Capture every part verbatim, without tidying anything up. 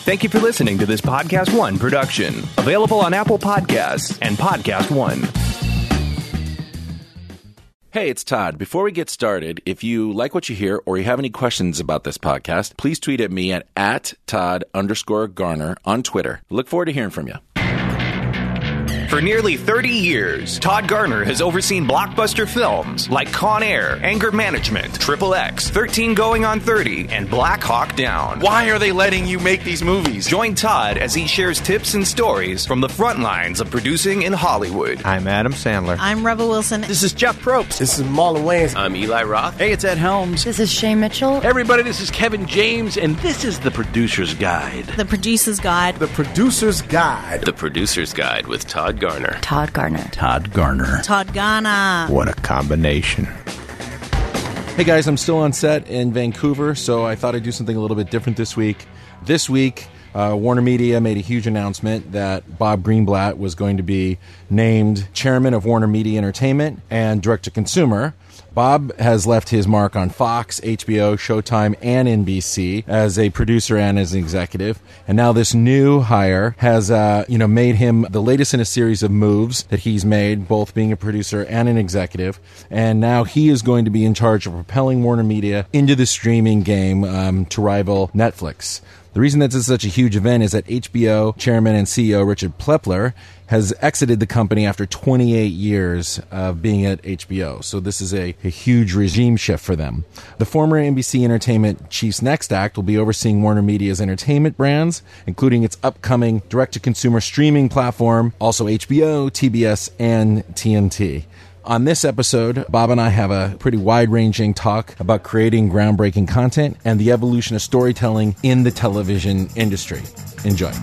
Thank you for listening to this Podcast One production. Available on Apple Podcasts and Podcast One. Hey, it's Todd. Before we get started, if you like what you hear or you have any questions about this podcast, please tweet at me at, at Todd underscore Garner on Twitter. Look forward to hearing from you. For nearly thirty years, Todd Garner has overseen blockbuster films like Con Air, Anger Management, Triple X, thirteen Going on thirty, and Black Hawk Down. Why are they letting you make these movies? Join Todd as he shares tips and stories from the front lines of producing in Hollywood. I'm Adam Sandler. I'm Rebel Wilson. This is Jeff Probst. This is Marlon Wayans. I'm Eli Roth. Hey, it's Ed Helms. This is Shay Mitchell. Hey, everybody, this is Kevin James, and this is The Producer's Guide. The Producer's Guide. The Producer's Guide. The Producer's Guide with Todd Garner. Todd Garner. Todd Garner. Todd Garner. What a combination. Hey guys, I'm still on set in Vancouver, so I thought I'd do something a little bit different this week. This week, uh, Warner Media made a huge announcement that Bob Greenblatt was going to be named chairman of Warner Media Entertainment and direct-to-consumer. Bob has left his mark on Fox, H B O, Showtime, and N B C as a producer and as an executive. And now this new hire has, uh, you know, made him the latest in a series of moves that he's made, both being a producer and an executive. And now he is going to be in charge of propelling Warner Media into the streaming game um, to rival Netflix. The reason that this is such a huge event is that H B O chairman and C E O Richard Plepler has exited the company after twenty-eight years of being at H B O. So this is a, a huge regime shift for them. The former N B C Entertainment chief's next act will be overseeing Warner Media's entertainment brands, including its upcoming direct-to-consumer streaming platform, also H B O, T B S, and T N T. On this episode, Bob and I have a pretty wide-ranging talk about creating groundbreaking content and the evolution of storytelling in the television industry. Enjoy.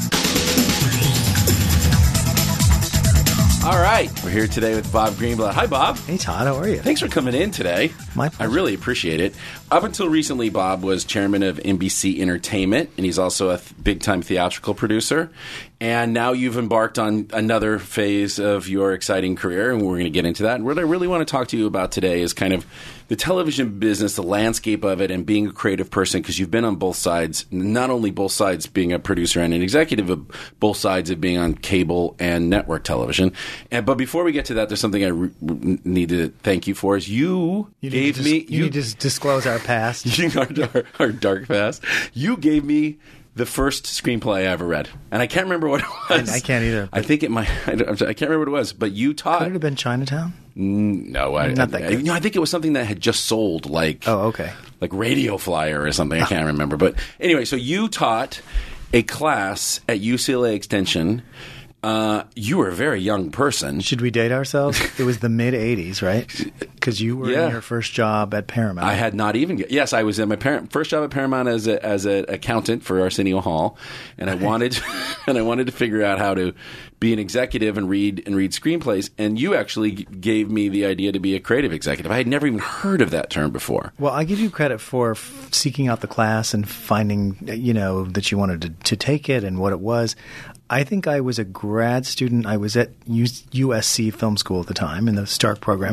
All right. We're here today with Bob Greenblatt. Hi, Bob. Hey, Todd. How are you? Thanks for coming in today. My pleasure. I really appreciate it. Up until recently, Bob was chairman of N B C Entertainment, and he's also a th- big-time theatrical producer. And now you've embarked on another phase of your exciting career, and we're going to get into that. And what I really want to talk to you about today is kind of the television business, the landscape of it, and being a creative person, because you've been on both sides, not only both sides being a producer and an executive, but both sides of being on cable and network television. And But before we get to that, there's something I re- need to thank you for, is you, you gave dis- me... You, you need to disclose our past. our, our, our dark past. You gave me the first screenplay I ever read, and I can't remember what it was. I, I can't either. I think it might. I, don't, I can't remember what it was, but you taught. Could it have been Chinatown? No, I, Not that I, good. I, no, I think it was something that had just sold, like oh, okay, like Radio Flyer or something. I can't remember, but anyway, so you taught a class at U C L A Extension. Uh, you were a very young person. Should we date ourselves? It was the mid eighties, right? Because you were yeah. in your first job at Paramount. I had not even. Yes, I was at my parent, first job at Paramount as a, as an accountant for Arsenio Hall, and I wanted and I wanted to figure out how to be an executive and read and read screenplays. And you actually gave me the idea to be a creative executive. I had never even heard of that term before. Well, I give you credit for f- seeking out the class and finding, you know, that you wanted to, to take it and what it was. I think I was a grad student. I was at U S C Film School at the time in the Stark program.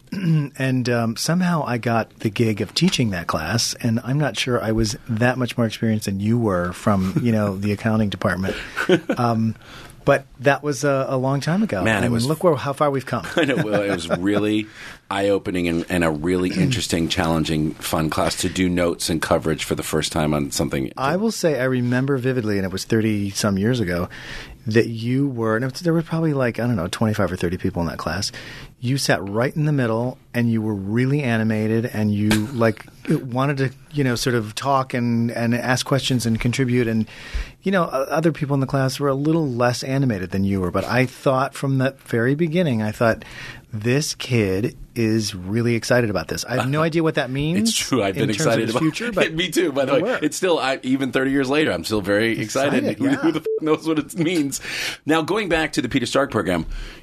And um, somehow I got the gig of teaching that class, and I'm not sure I was that much more experienced than you were from, you know, the accounting department. Um, but that was a, a long time ago. Man, and it was. Look where, how far we've come. I know. Well, it was really eye-opening and, and a really interesting, challenging, fun class to do notes and coverage for the first time on something. I will say I remember vividly, and it was thirty-some years ago, that you were, and it was, there were probably like, I don't know, twenty-five or thirty people in that class. You sat right in the middle, and you were really animated, and you like wanted to, you know, sort of talk and, and ask questions and contribute. And, you know, other people in the class were a little less animated than you were. But I thought from the very beginning, I thought, this kid is really excited about this. I have no idea what that means. It's true. I've been excited about future, but me too, by the way. It's still, I, even thirty years later, I'm still very excited. excited Who, yeah. who the f- knows what it means? Now, going back to the Peter Stark program,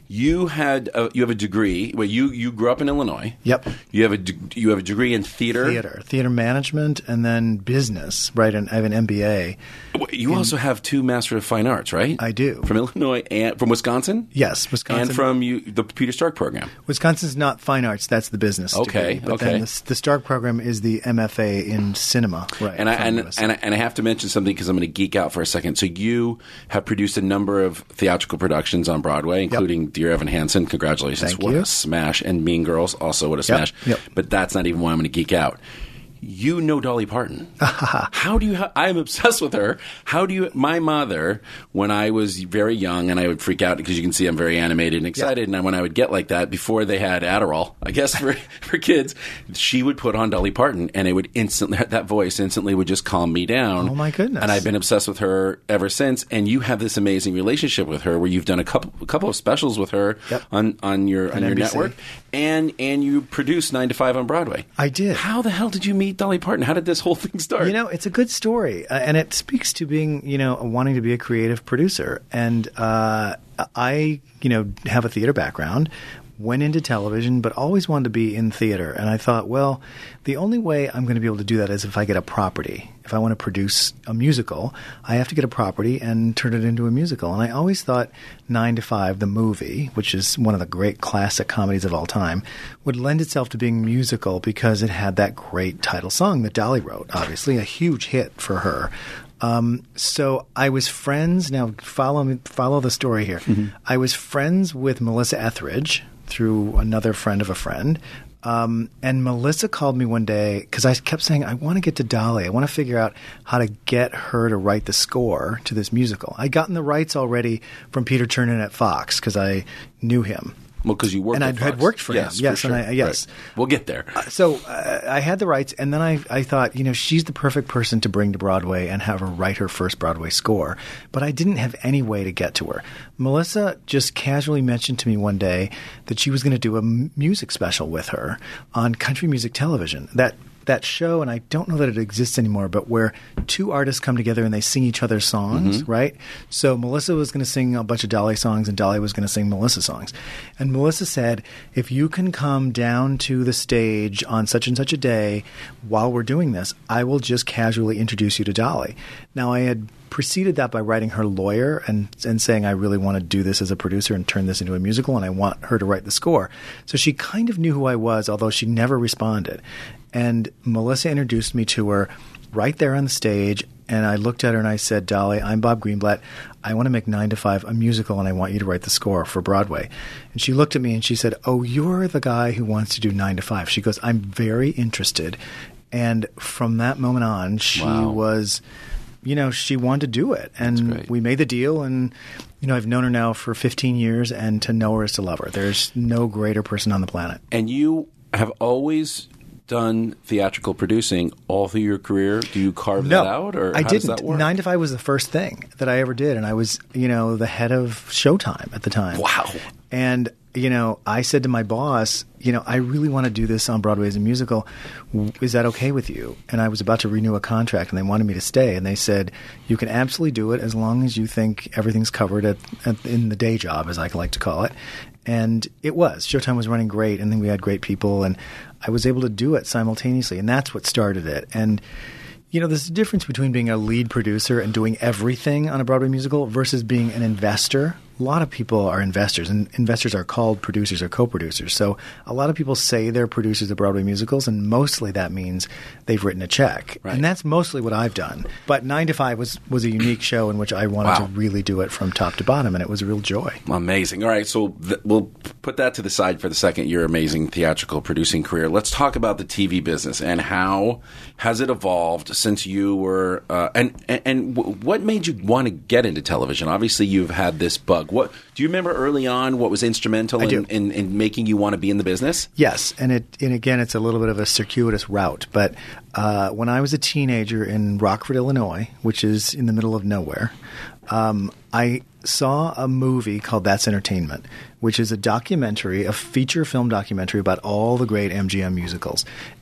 you had a, you have a degree. Well, you you grew up in Illinois. Yep. You have a de- you have a degree in theater. Theater, theater management, and then business. Right, and I have an M B A. You in, also have two Master of Fine Arts, right? I do. From Illinois and from Wisconsin. Yes, Wisconsin, and from you the Peter Stark program. Wisconsin's not fine arts; that's the business. Okay, degree. But okay. Then the, the Stark program is the M F A in cinema. Right. And I and, and I and I have to mention something because I'm going to geek out for a second. So you have produced a number of theatrical productions on Broadway, including yep. Dear Evan Hansen. Congratulations. Thank what you. a smash. And Mean Girls, also what a smash. Yep. Yep. But that's not even why I'm going to geek out. You know Dolly Parton. How do you ha- I'm obsessed with her. How do you my mother, when I was very young and I would freak out because you can see I'm very animated and excited, yeah. and when I would get like that before they had Adderall, I guess for for kids, she would put on Dolly Parton and it would instantly that voice instantly would just calm me down. Oh my goodness. And I've been obsessed with her ever since, and you have this amazing relationship with her where you've done a couple a couple of specials with her yep. on on your on and your N B C. network and and you produced nine to five on Broadway. I did. How the hell did you meet Dolly Parton? How did this whole thing start? You know, it's a good story, uh, and it speaks to being, you know, wanting to be a creative producer. And uh, I, you know, have a theater background, went into television, but always wanted to be in theater. And I thought, well, the only way I'm going to be able to do that is if I get a property. If I want to produce a musical, I have to get a property and turn it into a musical. And I always thought Nine to Five, the movie, which is one of the great classic comedies of all time, would lend itself to being musical because it had that great title song that Dolly wrote, obviously, a huge hit for her. Um, so I was friends. Now follow me, follow the story here. Mm-hmm. I was friends with Melissa Etheridge through another friend of a friend. Um, and Melissa called me one day because I kept saying, I want to get to Dolly. I want to figure out how to get her to write the score to this musical. I'd gotten the rights already from Peter Chernin at Fox because I knew him. Well, because you worked and I had worked for yes, him. Yes, for sure. and I, yes. Right. We'll get there. Uh, so uh, I had the rights, and then I, I thought, you know, she's the perfect person to bring to Broadway and have her write her first Broadway score. But I didn't have any way to get to her. Melissa just casually mentioned to me one day that she was going to do a m- music special with her on country music television. That that show, and I don't know that it exists anymore, but where two artists come together and they sing each other's songs, mm-hmm. right? So Melissa was going to sing a bunch of Dolly songs, and Dolly was going to sing Melissa songs. And Melissa said, if you can come down to the stage on such and such a day while we're doing this, I will just casually introduce you to Dolly. Now, I had preceded that by writing her lawyer and, and saying, I really want to do this as a producer and turn this into a musical, and I want her to write the score. So she kind of knew who I was, although she never responded. And Melissa introduced me to her right there on the stage, and I looked at her and I said, Dolly, I'm Bob Greenblatt. I want to make Nine to Five a musical, and I want you to write the score for Broadway. And she looked at me and she said, oh, you're the guy who wants to do Nine to Five. She goes, I'm very interested. And from that moment on, she wow. was... You know, she wanted to do it, and we made the deal, and, you know, I've known her now for fifteen years, and to know her is to love her. There's no greater person on the planet. And you have always done theatrical producing all through your career? Do you carve no, that out, or I how didn't. does that work? Nine to Five was the first thing that I ever did, and I was, you know, the head of Showtime at the time. Wow. And, you know, I said to my boss, you know, I really want to do this on Broadway as a musical. Is that okay with you? And I was about to renew a contract, and they wanted me to stay. And they said, you can absolutely do it as long as you think everything's covered at, at, in the day job, as I like to call it. And it was. Showtime was running great, and then we had great people, and I was able to do it simultaneously, and that's what started it. And, you know, there's a difference between being a lead producer and doing everything on a Broadway musical versus being an investor. A lot of people are investors, and investors are called producers or co-producers. So a lot of people say they're producers of Broadway musicals, and mostly that means they've written a check. Right. And that's mostly what I've done. But Nine to Five was, was a unique show in which I wanted wow. to really do it from top to bottom, and it was a real joy. Amazing. All right, so th- we'll put that to the side for the second, your amazing theatrical producing career. Let's talk about the T V business and how has it evolved since you were uh, – and, and, and w- what made you want to get into television? Obviously, you've had this bug. What do you remember early on what was instrumental in, in, in making you want to be in the business? Yes, and it and again, it's a little bit of a circuitous route. But uh, when I was a teenager in Rockford, Illinois, which is in the middle of nowhere, um, I saw a movie called That's Entertainment, which is a documentary, a feature film documentary about all the great M G M musicals.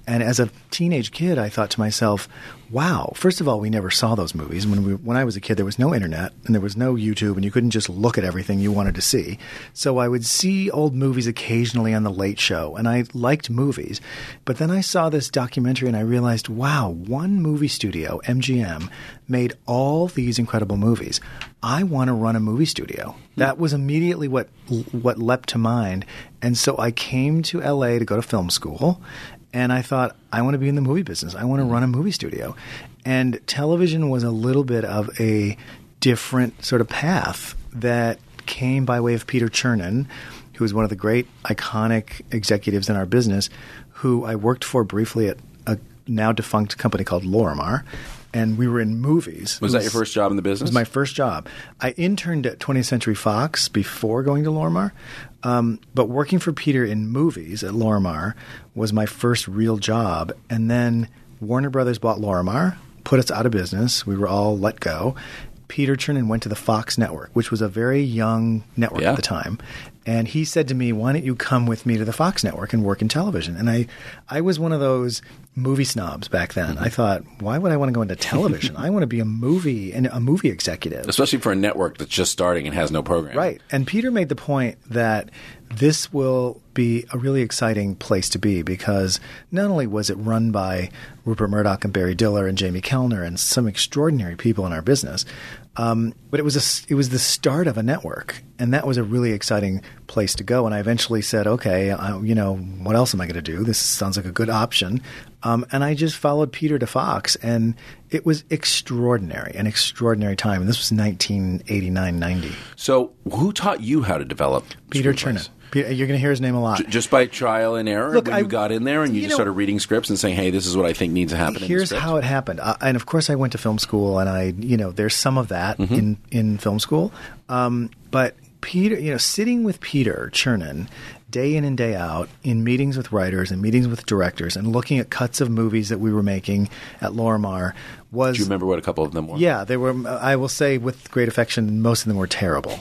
And as a teenage kid, I thought to myself, wow, first of all, we never saw those movies. When we, when I was a kid, there was no internet and there was no YouTube, and you couldn't just look at everything you wanted to see. So I would see old movies occasionally on The Late Show, and I liked movies. But then I saw this documentary and I realized, wow, one movie studio, M G M, made all these incredible movies. I want to run a movie studio. That was immediately what what leapt to mind. And so I came to L A to go to film school. And I thought, I want to be in the movie business. I want to run a movie studio. And television was a little bit of a different sort of path that came by way of Peter Chernin, who is one of the great iconic executives in our business, who I worked for briefly at a now defunct company called Lorimar. And we were in movies. Was, was that your first job in the business? It was my first job. I interned at twentieth Century Fox before going to Lorimar. Um, but working for Peter in movies at Lorimar was my first real job. And then Warner Brothers bought Lorimar, put us out of business. We were all let go. Peter Chernin went to the Fox network, which was a very young network yeah. at the time. And he said to me, why don't you come with me to the Fox network and work in television? And I, I was one of those movie snobs back then. Mm-hmm. I thought, why would I want to go into television? I want to be a movie and a movie executive. Especially for a network that's just starting and has no program. Right. And Peter made the point that this will be a really exciting place to be because not only was it run by Rupert Murdoch and Barry Diller and Jamie Kellner and some extraordinary people in our business, um, but it was a, it was the start of a network, and that was a really exciting place to go. And I eventually said, okay, I, you know, what else am I going to do? This sounds like a good option. Um, and I just followed Peter to Fox, and it was extraordinary, an extraordinary time. And this was nineteen eighty-nine ninety. So who taught you how to develop Peter Chernin. You're going to hear his name a lot. J- just by trial and error? Look, when I, you got in there and you, you just know, started reading scripts and saying, hey, this is what I think needs to happen in Here's the how it happened. Uh, and of course, I went to film school, and I, you know, there's some of that mm-hmm. in, in film school. Um, but Peter, you know, sitting with Peter Chernin day in and day out in meetings with writers and meetings with directors and looking at cuts of movies that we were making at Lorimar was... Do you remember what a couple of them were? Yeah, they were. I will say with great affection, most of them were terrible.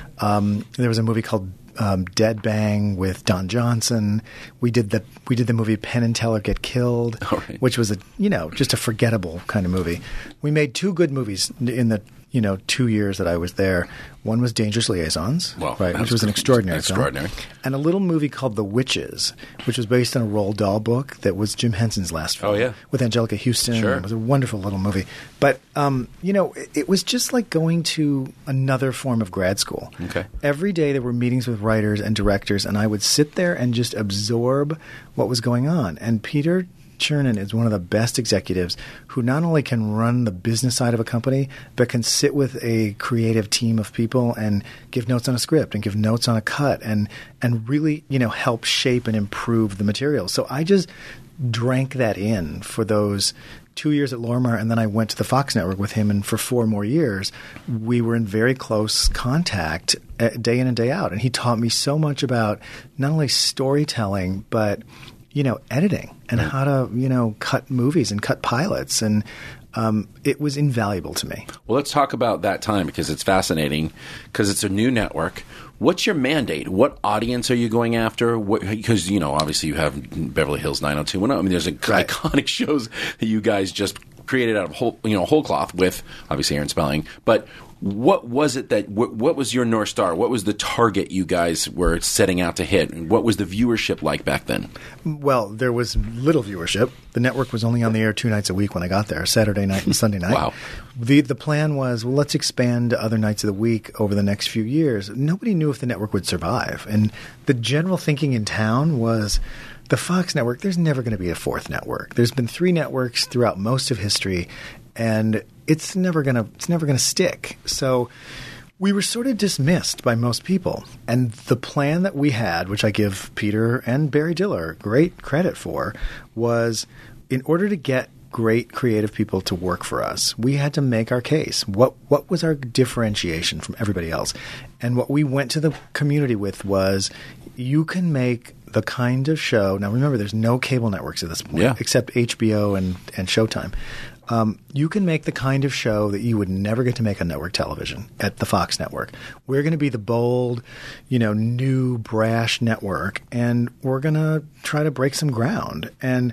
um, there was a movie called um, Dead Bang with Don Johnson. We did the we did the movie Penn and Teller Get Killed, right. which was a you know just a forgettable kind of movie. We made two good movies in the you know two years that I was there. One was Dangerous Liaisons, well, right, which was an extraordinary, extraordinary film, and a little movie called The Witches, which was based on a Roald Dahl book that was Jim Henson's last film. Oh yeah, with Angelica Houston. Sure. It was a wonderful little movie. But um, you know, it, it was just like going to another form of grad school. Okay. Every day there were meetings with writers and directors, and I would sit there and just absorb what was going on. And Peter Chernin is one of the best executives who not only can run the business side of a company, but can sit with a creative team of people and give notes on a script and give notes on a cut and and really, you know, help shape and improve the material. So I just drank that in for those two years at Lorimar, and then I went to the Fox network with him, and for four more years, we were in very close contact uh, day in and day out. And he taught me so much about not only storytelling, but you know, editing and how to, you know, cut movies and cut pilots. And um, it was invaluable to me. Well, let's talk about that time because it's fascinating because it's a new network. What's your mandate? What audience are you going after? Because, you know, obviously you have Beverly Hills nine oh two one oh. I mean, there's a, right. iconic shows that you guys just created out of whole, you know, whole cloth with, obviously, Aaron Spelling. But what was it that, what, what was your North Star? What was the target you guys were setting out to hit? What was the viewership like back then? Well, there was little viewership. The network was only on the air two nights a week when I got there, Saturday night and Sunday night. Wow. The the plan was, well, let's expand to other nights of the week over the next few years. Nobody knew if the network would survive. And the general thinking in town was, the Fox network, there's never going to be a fourth network. There's been three networks throughout most of history, and it's never going to it's never going to stick. So we were sort of dismissed by most people. And the plan that we had, which I give Peter and Barry Diller great credit for, was in order to get great creative people to work for us, we had to make our case. What what was our differentiation from everybody else? And what we went to the community with was, you can make the kind of show – now remember, there's no cable networks at this point yeah. except H B O and, and Showtime. Um, you can make the kind of show that you would never get to make on network television at the Fox network. We're going to be the bold, you know, new, brash network, and we're going to try to break some ground. And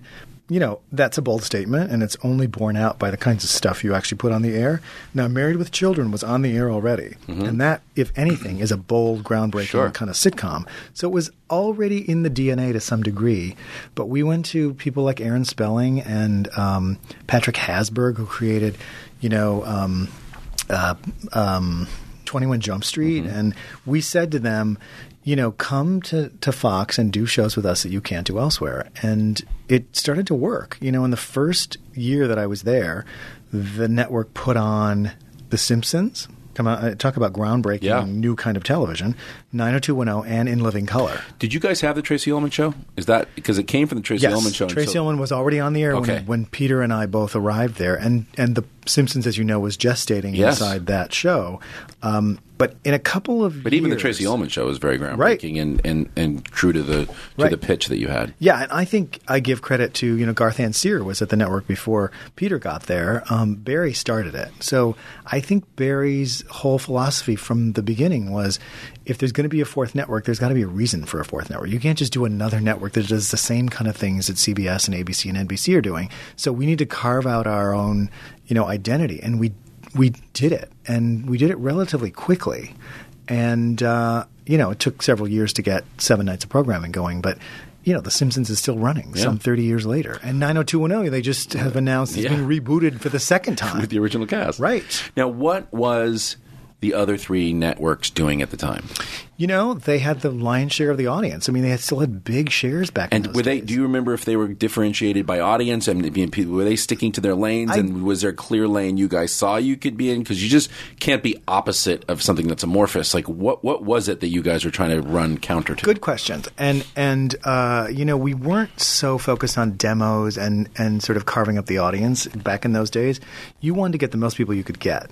you know, that's a bold statement, and it's only borne out by the kinds of stuff you actually put on the air. Now, Married with Children was on the air already, mm-hmm. and that, if anything, is a bold, groundbreaking sure. kind of sitcom. So it was already in the D N A to some degree, but we went to people like Aaron Spelling and um, Patrick Hasberg, who created, you know, um, uh, um, twenty-one Jump Street, mm-hmm. and we said to them, you know, come to, to Fox and do shows with us that you can't do elsewhere. And it started to work. You know, in the first year that I was there, the network put on The Simpsons. Come on, talk about groundbreaking, yeah. new kind of television. nine oh two one oh and In Living Color. Did you guys have the Tracy Ullman show? Is that because it came from the Tracy yes, Ullman show? Tracy so, Ullman was already on the air okay. when, when Peter and I both arrived there, and and the Simpsons, as you know, was gestating yes. inside that show. Um, but in a couple of but years, even the Tracy Ullman show was very groundbreaking right. and, and, and true to the to right. the pitch that you had. Yeah, and I think I give credit to, you know, Garth Anseer was at the network before Peter got there. Um, Barry started it. So I think Barry's whole philosophy from the beginning was, if there's going to be a fourth network, there's got to be a reason for a fourth network. You can't just do another network that does the same kind of things that C B S and A B C and N B C are doing. So we need to carve out our own, you know, identity, and we we did it, and we did it relatively quickly. And uh, you know, it took several years to get seven nights of programming going, but you know, The Simpsons is still running yeah. some thirty years later. And nine oh two one oh, they just have announced it's yeah. being rebooted for the second time with the original cast. Right now, what was the other three networks doing at the time? You know, they had the lion's share of the audience. I mean, they had, still had big shares back and in those were days. they? Do you remember if they were differentiated by audience? I mean, were they sticking to their lanes? I, and was there a clear lane you guys saw you could be in? Because you just can't be opposite of something that's amorphous. Like, what what was it that you guys were trying to run counter to? Good questions. And, and uh, you know, we weren't so focused on demos and, and sort of carving up the audience back in those days. You wanted to get the most people you could get.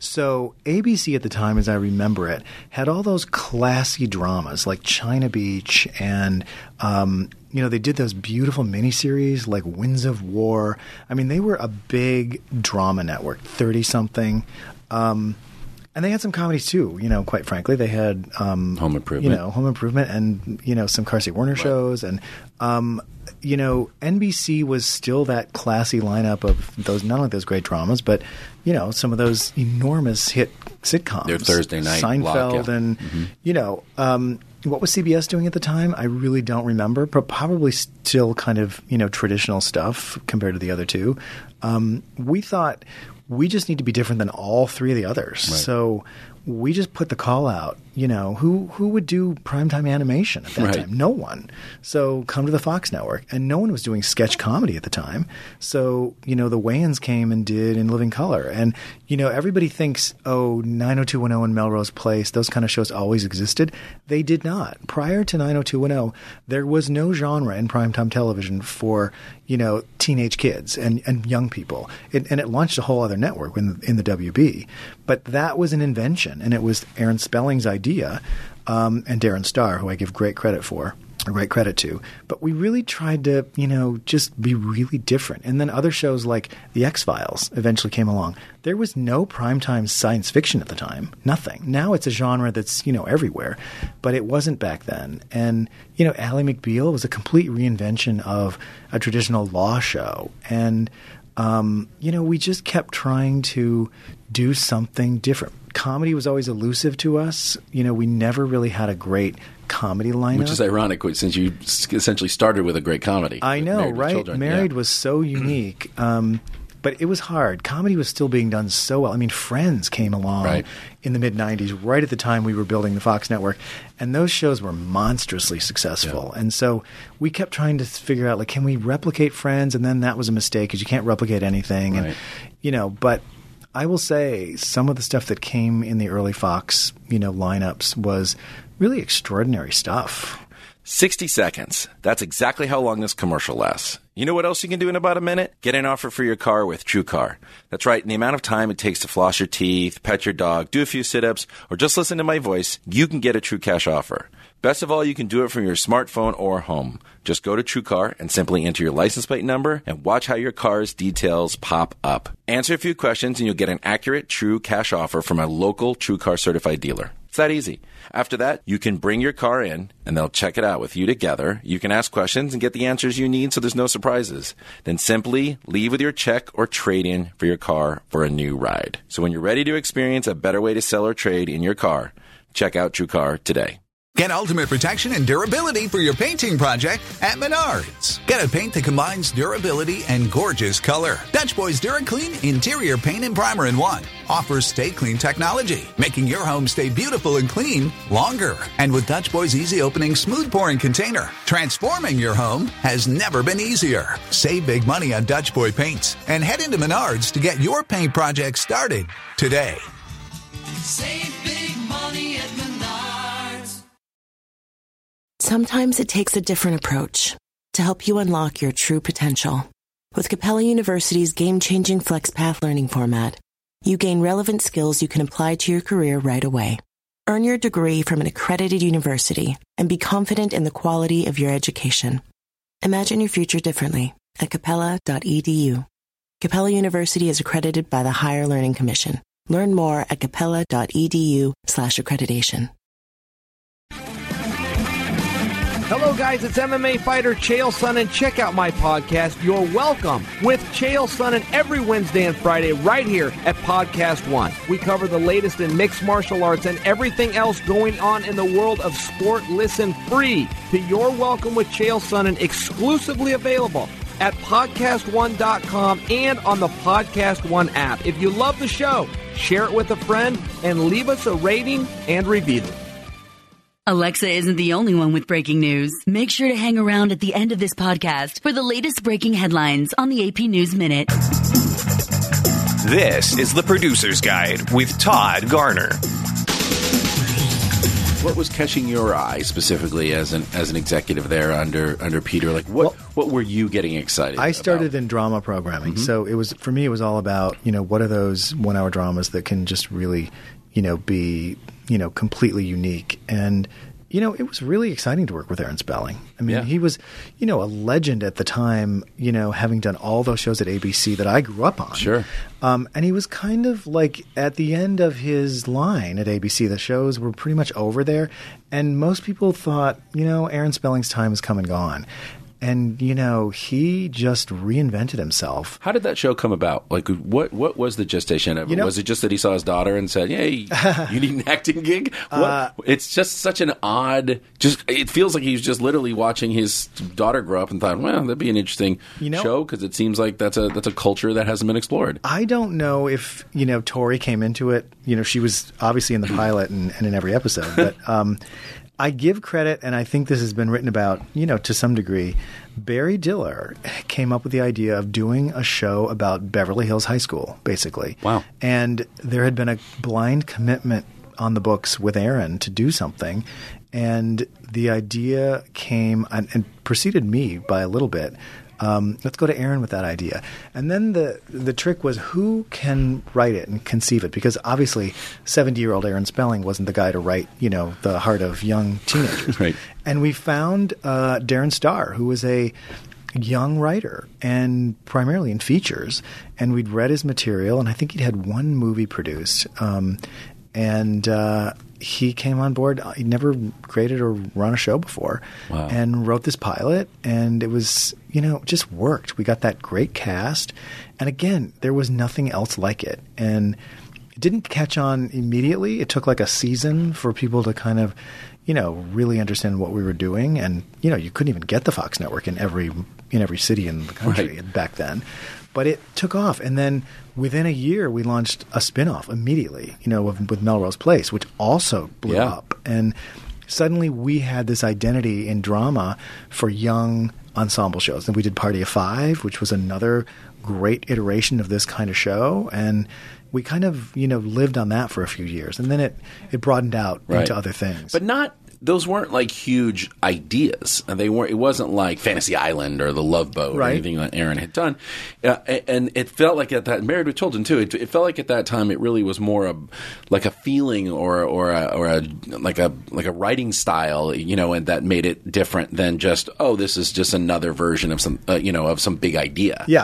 So A B C at the time, as I remember it, had all those classy dramas like China Beach, and um, you know, they did those beautiful miniseries like Winds of War. I mean, they were a big drama network, thirty-something. Um, and they had some comedies too, you know, quite frankly. They had um, Home Improvement. You know, Home Improvement and, you know, some Carsey Werner right. shows. And, um, you know, N B C was still that classy lineup of those, not only those great dramas, but, you know, some of those enormous hit sitcoms. Their Thursday night Seinfeld block, yeah. and, mm-hmm. you know, um, what was C B S doing at the time? I really don't remember, but probably still kind of, you know, traditional stuff compared to the other two. Um, we thought we just need to be different than all three of the others. Right. So we just put the call out, you know, who who would do primetime animation at that right. time? No one. So come to the Fox network. And no one was doing sketch comedy at the time. So, you know, the Wayans came and did In Living Color. And, you know, everybody thinks, oh, nine oh two one oh and Melrose Place, those kind of shows always existed. They did not. Prior to nine oh two one oh, there was no genre in primetime television for, you know, teenage kids and, and young people. It, and it launched a whole other network in the, in the W B. But that was an invention, and it was Aaron Spelling's idea, um, and Darren Star, who I give great credit for, great credit to. But we really tried to, you know, just be really different. And then other shows like The X-Files eventually came along. There was no primetime science fiction at the time. Nothing. Now it's a genre that's, you know, everywhere. But it wasn't back then. And, you know, Ally McBeal was a complete reinvention of a traditional law show. And, um, you know, we just kept trying to do something different. Comedy was always elusive to us. You know, we never really had a great comedy lineup. Which is ironic, since you essentially started with a great comedy. I know, Married right? Children. Married yeah. was so unique. Um, but it was hard. Comedy was still being done so well. I mean, Friends came along right. in the mid-nineties, right at the time we were building the Fox network. And those shows were monstrously successful. Yeah. And so we kept trying to figure out, like, can we replicate Friends? And then that was a mistake because you can't replicate anything. Right. And, you know, but I will say some of the stuff that came in the early Fox, you know, lineups was really extraordinary stuff. sixty seconds. That's exactly how long this commercial lasts. You know what else you can do in about a minute? Get an offer for your car with TrueCar. That's right. In the amount of time it takes to floss your teeth, pet your dog, do a few sit-ups, or just listen to my voice, you can get a True Cash offer. Best of all, you can do it from your smartphone or home. Just go to TrueCar and simply enter your license plate number and watch how your car's details pop up. Answer a few questions and you'll get an accurate True Cash offer from a local TrueCar certified dealer. It's that easy. After that, you can bring your car in, and they'll check it out with you together. You can ask questions and get the answers you need so there's no surprises. Then simply leave with your check or trade-in for your car for a new ride. So when you're ready to experience a better way to sell or trade in your car, check out TrueCar today. Get ultimate protection and durability for your painting project at Menards. Get a paint that combines durability and gorgeous color. Dutch Boys DuraClean Interior Paint and Primer in one offers Stay Clean technology, making your home stay beautiful and clean longer. And with Dutch Boys Easy Opening Smooth Pouring Container, transforming your home has never been easier. Save big money on Dutch Boy paints and head into Menards to get your paint project started today. Save big money at Menards. Sometimes it takes a different approach to help you unlock your true potential. With Capella University's game-changing FlexPath learning format, you gain relevant skills you can apply to your career right away. Earn your degree from an accredited university and be confident in the quality of your education. Imagine your future differently at capella dot e d u. Capella University is accredited by the Higher Learning Commission. Learn more at capella dot e d u slash accreditation. Hello, guys. It's M M A fighter Chael Sonnen. Check out my podcast, You're Welcome, with Chael Sonnen every Wednesday and Friday right here at Podcast One. We cover the latest in mixed martial arts and everything else going on in the world of sport. Listen free to You're Welcome with Chael Sonnen, exclusively available at podcast one dot com and on the Podcast One app. If you love the show, share it with a friend and leave us a rating and review. Alexa isn't the only one with breaking news. Make sure to hang around at the end of this podcast for the latest breaking headlines on the A P News Minute. This is the Producer's Guide with Todd Garner. What was catching your eye specifically as an as an executive there under under Peter? Like what well, what were you getting excited I started about? in drama programming. Mm-hmm. So it was for me it was all about, you know, what are those one-hour dramas that can just really, you know, be, you know, completely unique. And you know, it was really exciting to work with Aaron Spelling. I mean, yeah. he was, you know, a legend at the time, you know, having done all those shows at A B C that I grew up on. Sure. Um, and he was kind of like at the end of his line at A B C. The shows were pretty much over there. And most people thought, you know, Aaron Spelling's time has come and gone. And, you know, he just reinvented himself. How did that show come about? Like, what what was the gestation of it? You know, was it just that he saw his daughter and said, hey, you need an acting gig? What? Uh, it's just such an odd, just it feels like he's just literally watching his daughter grow up and thought, well, that'd be an interesting you know, show because it seems like that's a that's a culture that hasn't been explored. I don't know if, you know, Tori came into it. You know, she was obviously in the pilot and, and in every episode. But um I give credit, and I think this has been written about, you know, to some degree. Barry Diller came up with the idea of doing a show about Beverly Hills High School, basically. Wow. And there had been a blind commitment on the books with Aaron to do something, and the idea came and, and preceded me by a little bit. Um, let's go to Aaron with that idea. And then the the trick was who can write it and conceive it? Because obviously seventy-year-old Aaron Spelling wasn't the guy to write, you know, the heart of young teenagers. Right. And we found uh, Darren Starr, who was a young writer and primarily in features. And we'd read his material, and I think he'd had one movie produced. Um, and uh, he came on board. He'd never created or run a show before. Wow. And wrote this pilot, and it was, you know, it just worked. We got that great cast. And again, there was nothing else like it. And it didn't catch on immediately. It took like a season for people to kind of, you know, really understand what we were doing. And, you know, you couldn't even get the Fox network in every in every city in the country right. back then. But it took off. And then within a year, we launched a spinoff immediately, you know, with, with Melrose Place, which also blew yeah. up. And suddenly we had this identity in drama for young ensemble shows. And we did Party of Five, which was another great iteration of this kind of show. And we kind of, you know, lived on that for a few years. And then it, it broadened out right. into other things. But not – those weren't like huge ideas. And they weren't. It wasn't like Fantasy Island or The Love Boat right. or anything that Aaron had done. Uh, and it felt like at that – Married with Children too, it, it felt like at that time it really was more a, like a feeling or or a, or a like a like a writing style, you know, and that made it different than just, oh, this is just another version of some, uh, you know, of some big idea. Yeah.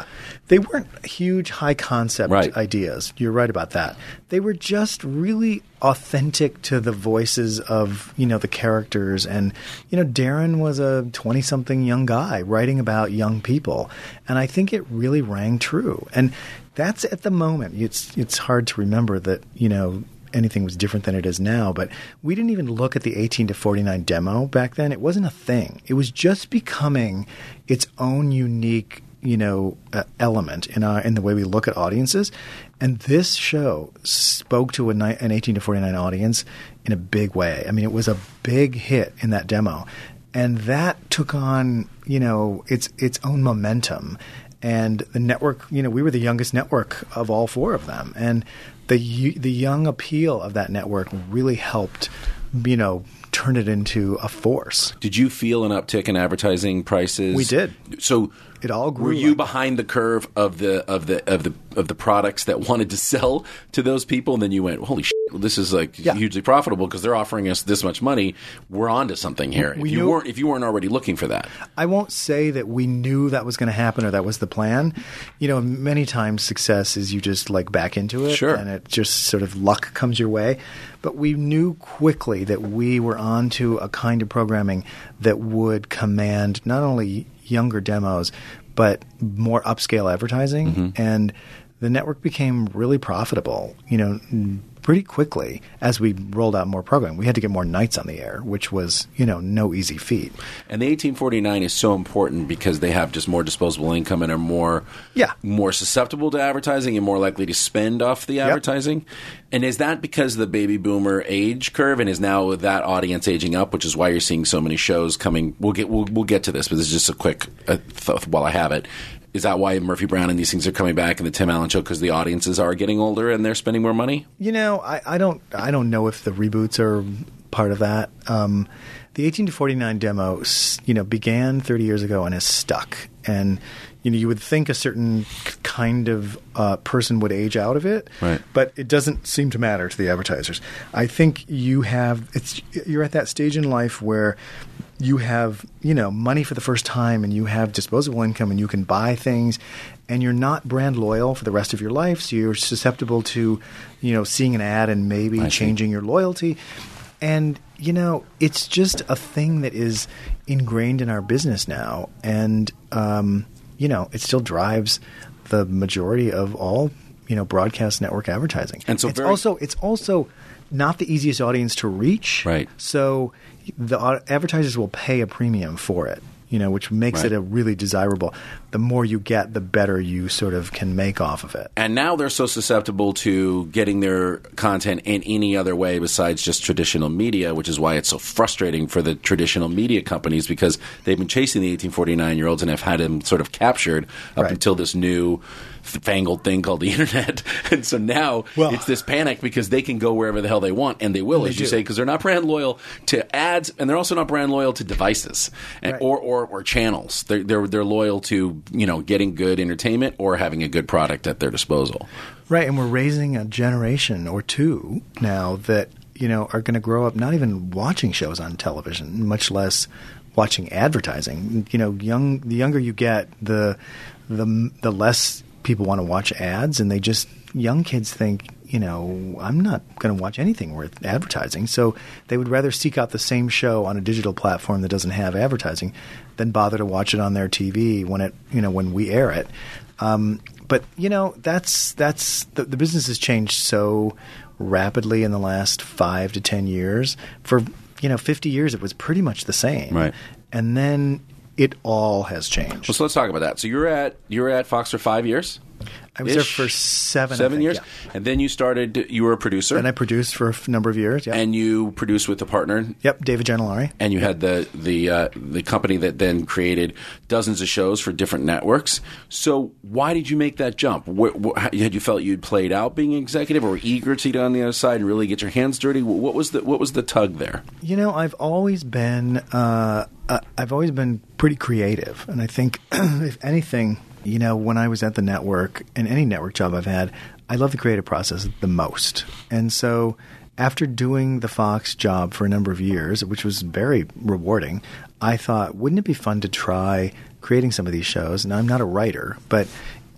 they weren't huge, high concept Right. ideas. You're right about that. They were just really authentic to the voices of, you know, the characters. And, you know, Darren was a twenty-something young guy writing about young people. And I think it really rang true. And that's at the moment. It's it's hard to remember that, you know, anything was different than it is now. But we didn't even look at the eighteen to forty-nine demo back then. It wasn't a thing. It was just becoming its own unique, you know, uh, element in our in the way we look at audiences. And this show spoke to a ni- an eighteen to forty-nine audience in a big way. I mean, it was a big hit in that demo. And that took on, you know, its its own momentum. And the network, you know, we were the youngest network of all four of them. And the the young appeal of that network really helped, you know, turn it into a force. Did you feel an uptick in advertising prices? We did. So it all grew. Were you like behind the curve of the of the of the of the products that wanted to sell to those people, and then you went, "Holy shit, this is like Yeah. hugely profitable because they're offering us this much money. We're onto something here." We if you knew- weren't if you weren't already looking for that. I won't say that we knew that was going to happen or that was the plan. You know, many times success is you just like back into it, Sure. and it just sort of luck comes your way. But we knew quickly that we were onto a kind of programming that would command not only younger demos but more upscale advertising, Mm-hmm. and the network became really profitable, you know, pretty quickly as we rolled out more programming. We had to get more nights on the air, which was, you know, no easy feat. And the eighteen forty-nine is so important because they have just more disposable income and are more Yeah. more susceptible to advertising and more likely to spend off the advertising. And is that because of the baby boomer age curve, and is now that audience aging up, which is why you're seeing so many shows coming? We'll get we'll, we'll get to this, but this is just a quick uh, th- while I have it. Is that why Murphy Brown and these things are coming back in the Tim Allen Show, because the audiences are getting older and they're spending more money? You know, I, I don't I don't know if the reboots are part of that. Um, the eighteen to forty-nine demo, s- you know, began thirty years ago and has stuck. And you know, you would think a certain k- kind of uh, person would age out of it, Right. but it doesn't seem to matter to the advertisers. I think you have it's you're at that stage in life where you have, you know, money for the first time and you have disposable income and you can buy things and you're not brand loyal for the rest of your life. So you're susceptible to, you know, seeing an ad and maybe I see. changing your loyalty. And, you know, it's just a thing that is ingrained in our business now. And, um, you know, it still drives the majority of all, you know, broadcast network advertising. And so it's very- also it's also not the easiest audience to reach. Right. So the au- advertisers will pay a premium for it, you know, which makes Right. it a really desirable. The more you get, the better you sort of can make off of it. And now they're so susceptible to getting their content in any other way besides just traditional media, which is why it's so frustrating for the traditional media companies, because they've been chasing the eighteen forty-nine-year-olds and have had them sort of captured up Right. until this new fangled thing called the internet. And so now Well- it's this panic because they can go wherever the hell they want, and they will, And as they you do. say, because they're not brand loyal to ads, and they're also not brand loyal to devices and, Right. or, or, or channels. They're, they're, they're loyal to, you know, getting good entertainment or having a good product at their disposal. Right, and we're raising a generation or two now that, you know, are going to grow up not even watching shows on television, much less watching advertising. You know, young the younger you get, the the the less people want to watch ads, and they just young kids think, you know, I'm not going to watch anything worth advertising. So they would rather seek out the same show on a digital platform that doesn't have advertising than bother to watch it on their T V when it, you know, when we air it. Um, but you know, that's that's the, the business has changed so rapidly in the last five to ten years. For you know, fifty years it was pretty much the same, Right. And then it all has changed. Well, so let's talk about that. So you're at you're at Fox for five years. I was there Ish? for seven, I Seven think, years, yeah. and then you started. You were a producer, And I produced for a f- number of years. Yeah. and you produced with a partner. Yep, David Gentilari. And you had the the uh, the company that then created dozens of shows for different networks. So why did you make that jump? Wh- wh- had you felt you'd played out being executive, or were eager to get on the other side and really get your hands dirty? Wh- What was the what was the tug there? You know, I've always been uh, uh, I've always been pretty creative, and I think if anything, you know, when I was at the network and any network job I've had, I love the creative process the most. And so after doing the Fox job for a number of years, which was very rewarding, I thought, wouldn't it be fun to try creating some of these shows? And I'm not a writer, but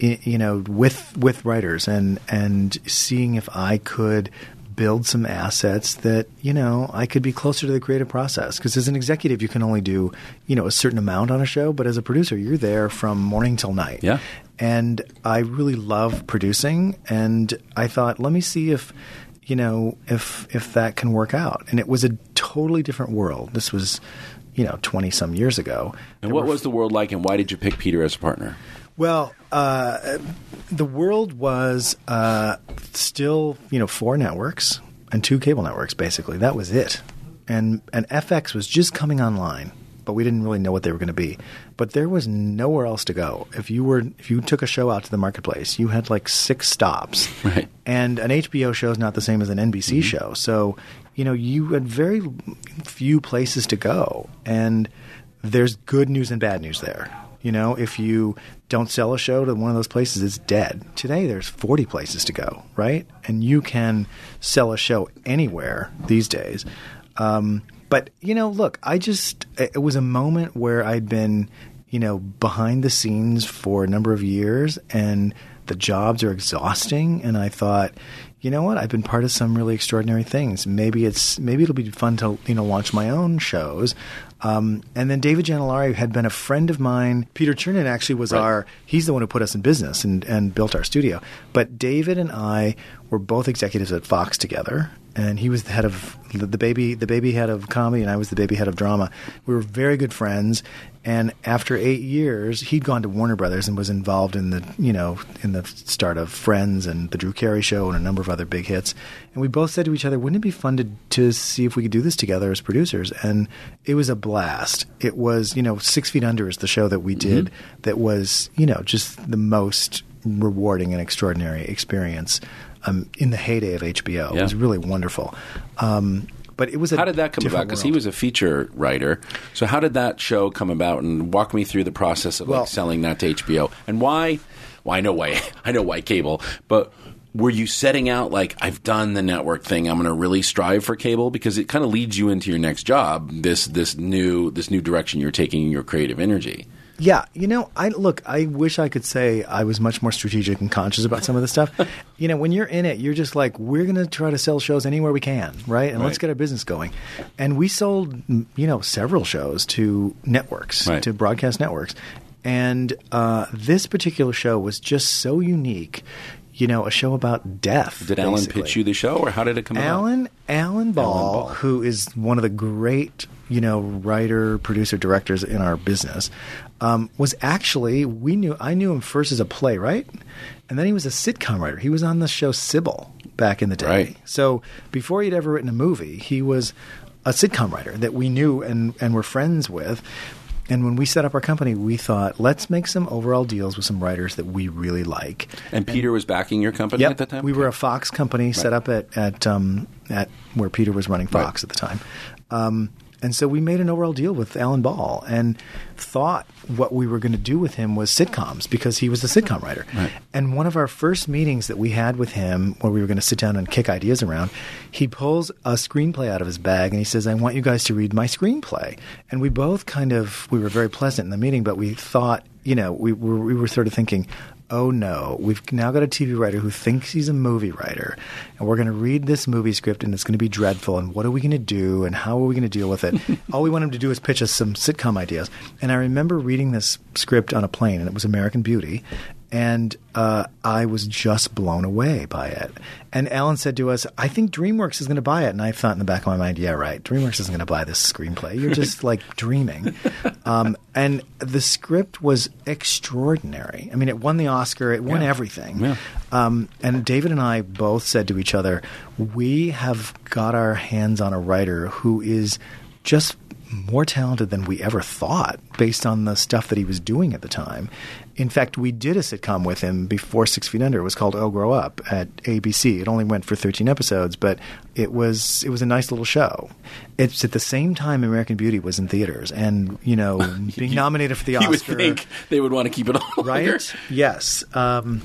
i- you know, with with writers and and seeing if I could build some assets that, you know, I could be closer to the creative process. Because as an executive, you can only do, you know, a certain amount on a show. But as a producer, you're there from morning till night. Yeah. And I really love producing. And I thought, let me see if, you know, if if that can work out. And it was a totally different world. This was, you know, twenty-some years ago. And There what were was the world like, and why did you pick Peter as a partner? Well, uh, the world was uh, still, you know, four networks and two cable networks, basically. That was it. And and F X was just coming online, but we didn't really know what they were going to be. But there was nowhere else to go. If you were if you took a show out to the marketplace, you had like six stops. Right. And an H B O show is not the same as an N B C Mm-hmm. show. So, you know, you had very few places to go. And there's good news and bad news there. You know, if you don't sell a show to one of those places, it's dead. Today, there's forty places to go, right? And you can sell a show anywhere these days. Um, but, you know, look, I just – it was a moment where I'd been, you know, behind the scenes for a number of years, and the jobs are exhausting. And I thought, you know what? I've been part of some really extraordinary things. Maybe it's maybe it'll be fun to, you know, launch my own shows. Um, and then David Janellari had been a friend of mine. Peter Chernin actually was Right. our – he's the one who put us in business and, and built our studio. But David and I were both executives at Fox together, and he was the head of the, the baby the baby head of comedy, and I was the baby head of drama. We were very good friends. And after eight years, he'd gone to Warner Brothers and was involved in the, you know, in the start of Friends and the Drew Carey Show and a number of other big hits. And we both said to each other, wouldn't it be fun to, to see if we could do this together as producers? And it was a blast. It was, you know, Six Feet Under is the show that we did mm-hmm. that was, you know, just the most rewarding and extraordinary experience um, in the heyday of H B O. Yeah. It was really wonderful. Um, But it was a How did that come about? Because he was a feature writer. So how did that show come about? And walk me through the process of Well- like selling that to H B O. And why? Well, I know why. I know why cable. But were you setting out like, I've done the network thing, I'm going to really strive for cable? Because it kind of leads you into your next job. This this new this new direction you're taking in your creative energy. Yeah, you know, I look, I wish I could say I was much more strategic and conscious about some of this stuff. You know, when you're in it, you're just like, we're going to try to sell shows anywhere we can, right? And Right. let's get our business going. And we sold, you know, several shows to networks, Right. to broadcast networks. And uh, this particular show was just so unique. You know, a show about death. Did Alan basically. pitch you the show, or how did it come Alan, Alan Ball, Alan Ball. who is one of the great, you know, writer, producer, directors in our business, um, was actually we knew I knew him first as a playwright, and then he was a sitcom writer. He was on the show Sybil back in the day. Right. So before he'd ever written a movie, he was a sitcom writer that we knew and and were friends with. And when we set up our company, we thought, let's make some overall deals with some writers that we really like. And Peter was backing your company Yep. at that time? We were a Fox company set up at at um, at where Peter was running Fox Right. at the time. Um, and so we made an overall deal with Alan Ball and thought what we were going to do with him was sitcoms because he was a sitcom writer. Right. And one of our first meetings that we had with him where we were going to sit down and kick ideas around, he pulls a screenplay out of his bag and he says, I want you guys to read my screenplay. And we both kind of, we were very pleasant in the meeting, but we thought, you know, we were, we were sort of thinking, oh no, we've now got a T V writer who thinks he's a movie writer, and we're going to read this movie script and it's going to be dreadful, and what are we going to do, and how are we going to deal with it? All we want him to do is pitch us some sitcom ideas. And I remember reading this script on a plane, and it was American Beauty, and uh, I was just blown away by it. And Alan said to us, I think DreamWorks is going to buy it. And I thought in the back of my mind, yeah, right, DreamWorks isn't going to buy this screenplay. You're just like dreaming. Um, and the script was extraordinary. I mean, it won the Oscar. It won Yeah. everything. Yeah. Um, and David and I both said to each other, we have got our hands on a writer who is just more talented than we ever thought based on the stuff that he was doing at the time. In fact, we did a sitcom with him before Six Feet Under. It was called Oh Grow Up at A B C. It only went for thirteen episodes, but it was it was a nice little show. It's at the same time American Beauty was in theaters and, you know, being nominated for the Oscar. You would think they would want to keep it on longer. Right? Yes. Um,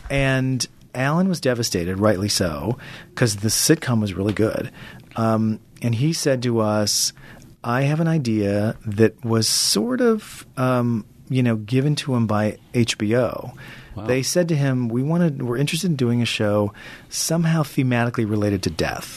and Alan was devastated, rightly so, because the sitcom was really good. Um, and he said to us, I have an idea that was sort of um, you know, given to him by H B O. Wow. They said to him, "We wanted, we're interested in doing a show somehow thematically related to death,"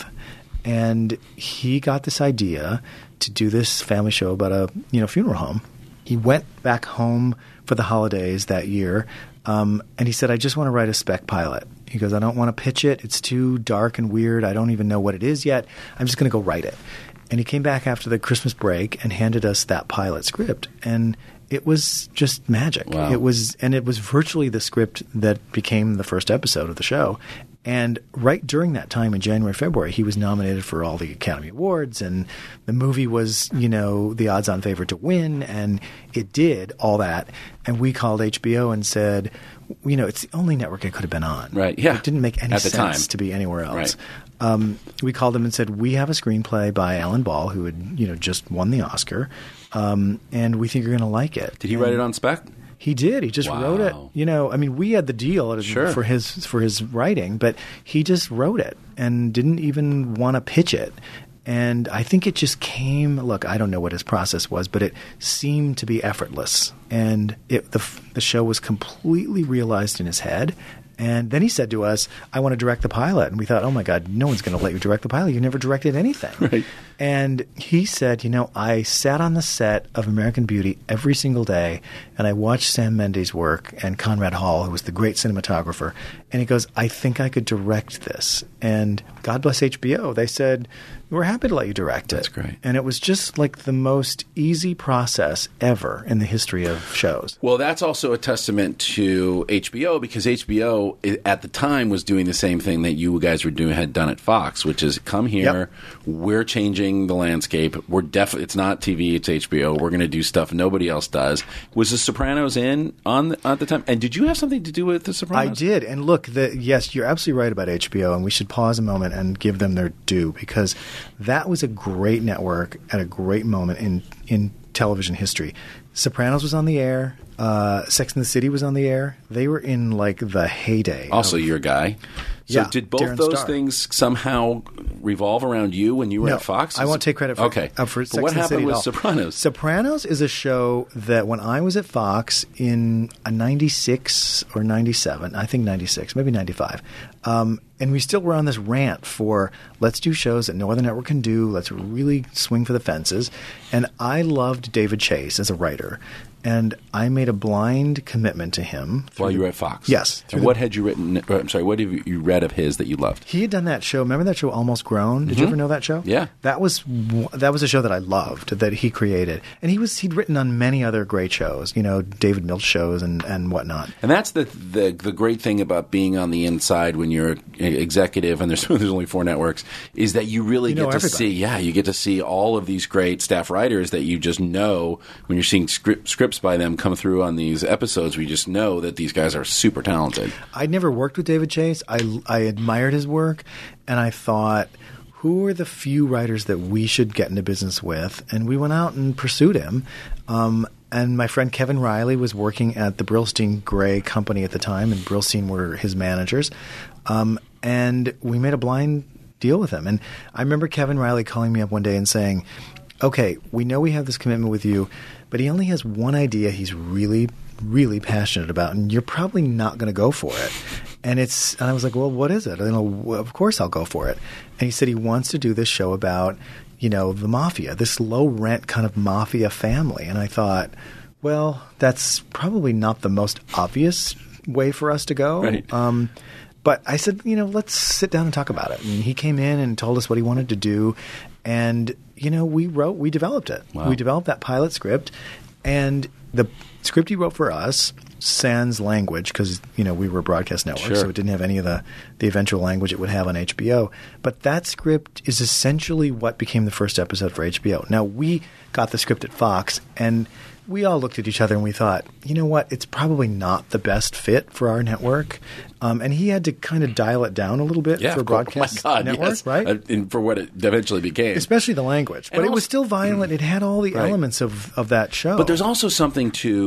and he got this idea to do this family show about a you know funeral home. He went back home for the holidays that year, um, and he said, "I just want to write a spec pilot." He goes, "I don't want to pitch it. It's too dark and weird. I don't even know what it is yet. I'm just going to go write it." And he came back after the Christmas break and handed us that pilot script, and it was just magic. Wow. It was, and it was virtually the script that became the first episode of the show. And right during that time in January, February, he was nominated for all the Academy Awards, and the movie was, you know, the odds-on favorite to win, and it did all that. And we called H B O and said, you know, it's the only network it could have been on. Right, yeah. It didn't make any At the sense time. to be anywhere else. Right. Um, we called them and said, we have a screenplay by Alan Ball, who had, you know, just won the Oscar, um, and we think you're going to like it. Did he and write it on spec? He did. He just Wow. wrote it. You know, I mean, we had the deal Sure. for his for his writing, but he just wrote it and didn't even want to pitch it. And I think it just came. Look, I don't know what his process was, but it seemed to be effortless, and it, the the show was completely realized in his head. And then he said to us, "I want to direct the pilot." And we thought, "Oh my God, no one's going to let you direct the pilot. You never directed anything." Right. And he said, "You know, I sat on the set of American Beauty every single day, and I watched Sam Mendes work and Conrad Hall, who was the great cinematographer. And he goes, I think I could direct this." And God bless H B O. They said, "We're happy to let you direct it." That's great. And it was just like the most easy process ever in the history of shows. Well, that's also a testament to H B O, because H B O i- at the time was doing the same thing that you guys were doing, had done at Fox, which is come here, Yep. we're changing the landscape. We're definitely it's not T V, it's H B O. We're going to do stuff nobody else does. Was The Sopranos in on the, at the time? And did you have something to do with The Sopranos? I did. And look, the, yes, you're absolutely right about H B O, and we should pause a moment and give them their due, because that was a great network at a great moment in, in television history. Sopranos was on the air. Uh, Sex and the City was on the air. They were in like the heyday. Also, of, your guy. So Yeah, did both Darren those Star. things somehow revolve around you when you were No, at Fox? I won't take credit for okay. uh, for But Sex what and the happened City at with all. Sopranos? Sopranos is a show that when I was at Fox in a ninety-six or ninety-seven, I think ninety-six, maybe ninety-five, um, and we still were on this rant for let's do shows that no other network can do. Let's really swing for the fences. And I loved David Chase as a writer. And I made a blind commitment to him. While you were at Fox? Yes. And what had you written? uh, I'm sorry, what have you read of his that you loved? He had done that show. Remember that show, Almost Grown? Did you Mhm. ever know that show? Yeah. That was w- that was a show that I loved that he created, and he was he'd written on many other great shows, you know, David Milch shows and, and whatnot. And that's the, the the great thing about being on the inside when you're an executive, and there's there's only four networks, is that you really You get know to everybody. see, yeah, you get to see all of these great staff writers that you just know when you're seeing script, scripts by them come through on these episodes. We just know that these guys are super talented. I'd never worked with David Chase. I I admired his work, and I thought, who are the few writers that we should get into business with? And we went out and pursued him. Um, and my friend Kevin Riley was working at the Brillstein Gray company at the time, and Brillstein were his managers. Um, and we made a blind deal with him. And I remember Kevin Riley calling me up one day and saying, okay, we know we have this commitment with you, but he only has one idea he's really, really passionate about, and you're probably not going to go for it. And it's, and I was like, well, what is it? You know, well, of course I'll go for it. And he said he wants to do this show about, you know, the mafia, this low rent kind of mafia family. And I thought, well, that's probably not the most obvious way for us to go. Right. Um, but I said, you know, let's sit down and talk about it. And he came in and told us what he wanted to do. And, you know, we wrote, we developed it. Wow. We developed that pilot script. And the script he wrote for us, sans language, because, you know, we were a broadcast network, Sure. so it didn't have any of the, the eventual language it would have on H B O. But that script is essentially what became the first episode for H B O. Now, we got the script at Fox, and we all looked at each other and we thought, you know what, it's probably not the best fit for our network. Um, and he had to kind of dial it down a little bit Yeah, for a of course. broadcast Oh my God, network, yes. right? Uh, and for what it eventually became. Especially the language. But And it was also- still violent. It had all the Right. elements of, of that show. But there's also something to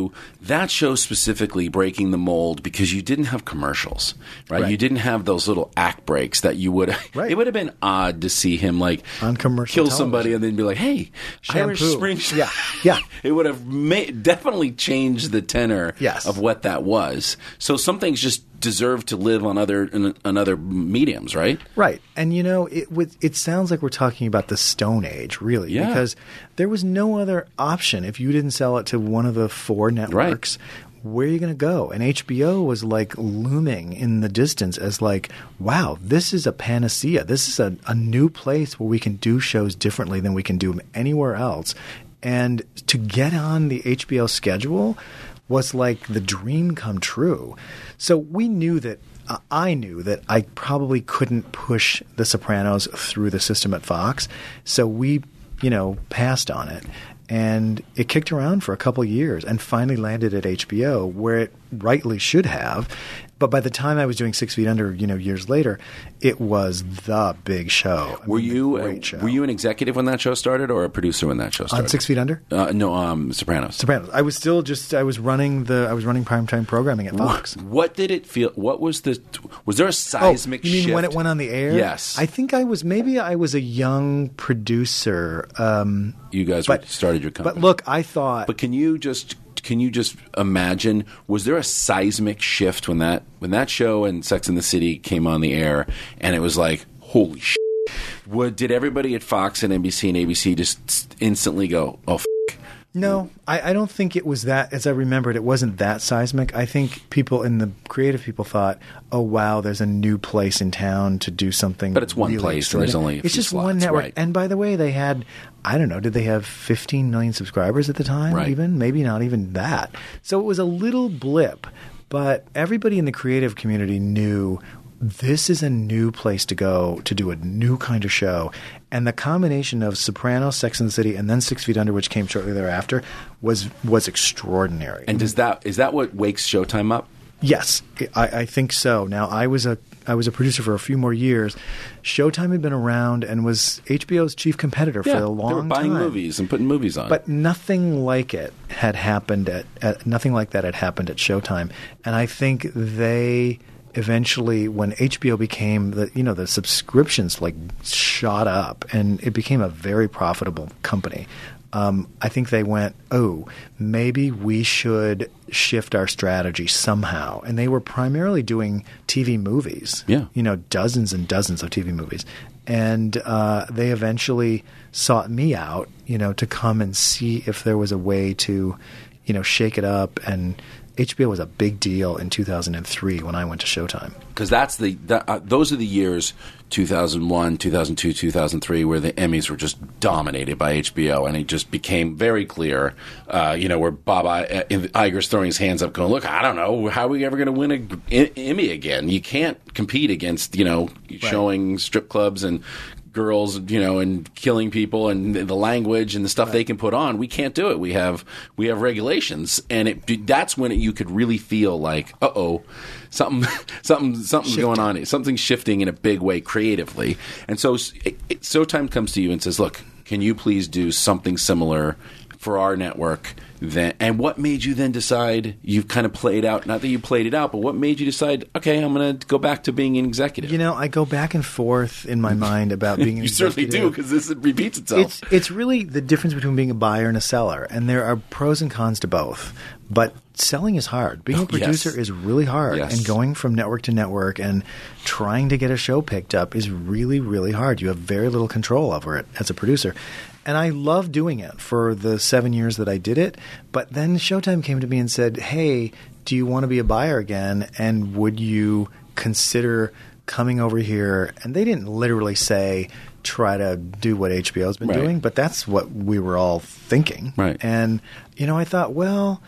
so that show specifically breaking the mold because you didn't have commercials, right? Right. You didn't have those little act breaks that you would. Right. It would have been odd to see him like on commercial kill television. somebody and then be like, "Hey, Irish Shampoo. Spring." Yeah, yeah. It would have ma- definitely changed the tenor Yes. of what that was. So some things just deserve to live on other in, on other mediums, right? Right. And, you know, it would, it sounds like we're talking about the Stone Age, really, Yeah. because there was no other option. If you didn't sell it to one of the four networks, where are you going to go? And H B O was like looming in the distance as like, wow, this is a panacea. This is a, a new place where we can do shows differently than we can do them anywhere else. And to get on the H B O schedule was like the dream come true. So we knew that uh, I knew that I probably couldn't push The Sopranos through the system at Fox. So we, you know, passed on it. And it kicked around for a couple of years and finally landed at H B O where it rightly should have. But by the time I was doing Six Feet Under, you know, years later, it was the big show. I Were mean, you the great show. were you an executive when that show started, or a producer when that show started? On Six Feet Under? Uh, no, um, Sopranos. Sopranos. I was still just I was running the I was running primetime programming at Fox. What, what did it feel? What was the? Was there a seismic Oh, you mean shift? when it went on the air? Yes. I think I was maybe I was a young producer. Um, You guys but, were, started your company. But look, I thought. But can you just can you just imagine? Was there a seismic shift when that when that show and Sex and the City came on the air, and it was like, holy shit? What, did everybody at Fox and N B C and A B C just instantly go, oh? F-? No, I, I don't think it was that. As I remembered, it wasn't that seismic. I think people in the creative people thought, "Oh wow, there's a new place in town to do something." But it's one really place, and there's extraordinary." only a it's few just one slots, network. right. And by the way, they had I don't know, did they have fifteen million subscribers at the time? Right. Even maybe not even that. So it was a little blip, but everybody in the creative community knew this is a new place to go to do a new kind of show. And the combination of Sopranos, Sex and the City, and then Six Feet Under, which came shortly thereafter, was was extraordinary. And does that is that what wakes Showtime up? Yes, I, I think so. Now, I was a I was a producer for a few more years. Showtime had been around and was H B O's chief competitor Yeah, for a long they were buying time. movies and putting movies on. But nothing like it had happened at, at nothing like that had happened at Showtime. And I think they eventually, when H B O became the you know the subscriptions like shot up and it became a very profitable company. Um, I think they went, oh, maybe we should shift our strategy somehow. And they were primarily doing T V movies. Yeah. You know, dozens and dozens of T V movies. And uh, they eventually sought me out, you know, to come and see if there was a way to, you know, shake it up. And H B O was a big deal in two thousand three when I went to Showtime. Because that's the that, uh, those are the years two thousand one, two thousand two, two thousand three where the Emmys were just dominated by H B O, and it just became very clear. Uh, you know, where Bob I- Iger's throwing his hands up, going, "Look, I don't know, how are we ever going to win an Emmy again? You can't compete against you know showing strip clubs and." girls, you know, and killing people and the language and the stuff right. they can put on. We can't do it. We have we have regulations, and it that's when it, you could really feel like, uh oh, something something something's shifting. going on. Something's shifting in a big way creatively. And so, it, it, Showtime comes to you and says, "Look, can you please do something similar for our network?" Then, and what made you then decide you've kind of played out, not that you played it out, but what made you decide, okay, I'm going to go back to being an executive? You know, I go back and forth in my mind about being an you executive. You certainly do, because this repeats itself. It's, it's really the difference between being a buyer and a seller, and there are pros and cons to both. But selling is hard. Being a producer yes. is really hard, yes. and going from network to network and trying to get a show picked up is really, really hard. You have very little control over it as a producer. And I love doing it for the seven years that I did it. But then Showtime came to me and said, hey, do you want to be a buyer again? And would you consider coming over here? And they didn't literally say, try to do what H B O's been right. doing. But that's what we were all thinking. Right. And, you know, I thought, well,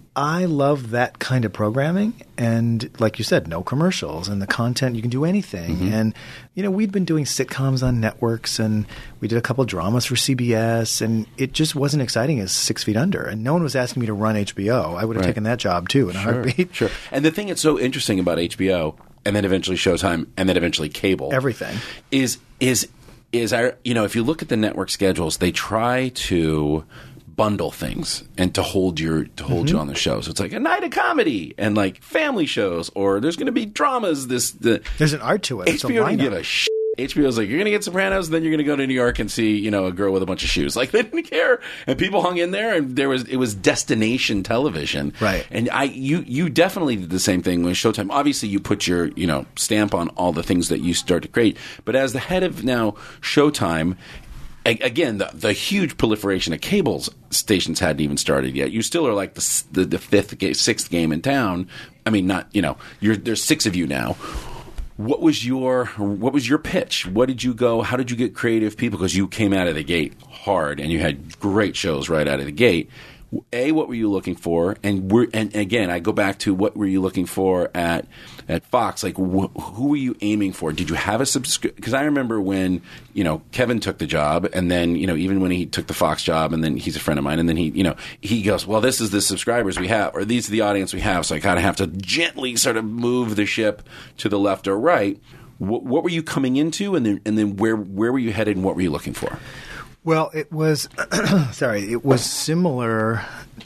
I love that kind of programming, and like you said, no commercials, and the content, you can do anything. Mm-hmm. And, you know, we'd been doing sitcoms on networks, and we did a couple dramas for C B S, and it just wasn't exciting as Six Feet Under. And no one was asking me to run H B O. I would have right. taken that job, too, in a sure, heartbeat. Sure. And the thing that's so interesting about H B O, and then eventually Showtime, and then eventually cable. Everything. Is, is, is our, you know, if you look at the network schedules, they try to bundle things and to hold your to hold Mm-hmm. you on the show. So it's like a night of comedy and like family shows, or there's going to be dramas. This the There's an art to it. It's a H B O didn't lineup. give a shit. H B O's like, you're going to get Sopranos, then you're going to go to New York and see, you know, a girl with a bunch of shoes. Like, they didn't care. And people hung in there, and there was it was destination television. Right. And I you you definitely did the same thing with Showtime. Obviously, you put your, you know, stamp on all the things that you start to create. But as the head of now Showtime, a- again, the, the huge proliferation of cable stations hadn't even started yet. You still are like the s- the, the fifth, ga- sixth game in town. I mean, not, you know, you're, there's six of you now. What was your what was your pitch? What did you go? How did you get creative people? Because you came out of the gate hard, and you had great shows right out of the gate. A, what were you looking for? And we're and again, I go back to what were you looking for at at Fox? Like, wh- who were you aiming for? Did you have a subscription? Because I remember when, you know, Kevin took the job, and then, you know, even when he took the Fox job, and then he's a friend of mine, and then he, you know, he goes, well, this is the subscribers we have, or these are the audience we have, so I kind of have to gently sort of move the ship to the left or right. What, what were you coming into, and then and then where where were you headed, and what were you looking for? Well, it was sorry, it was similar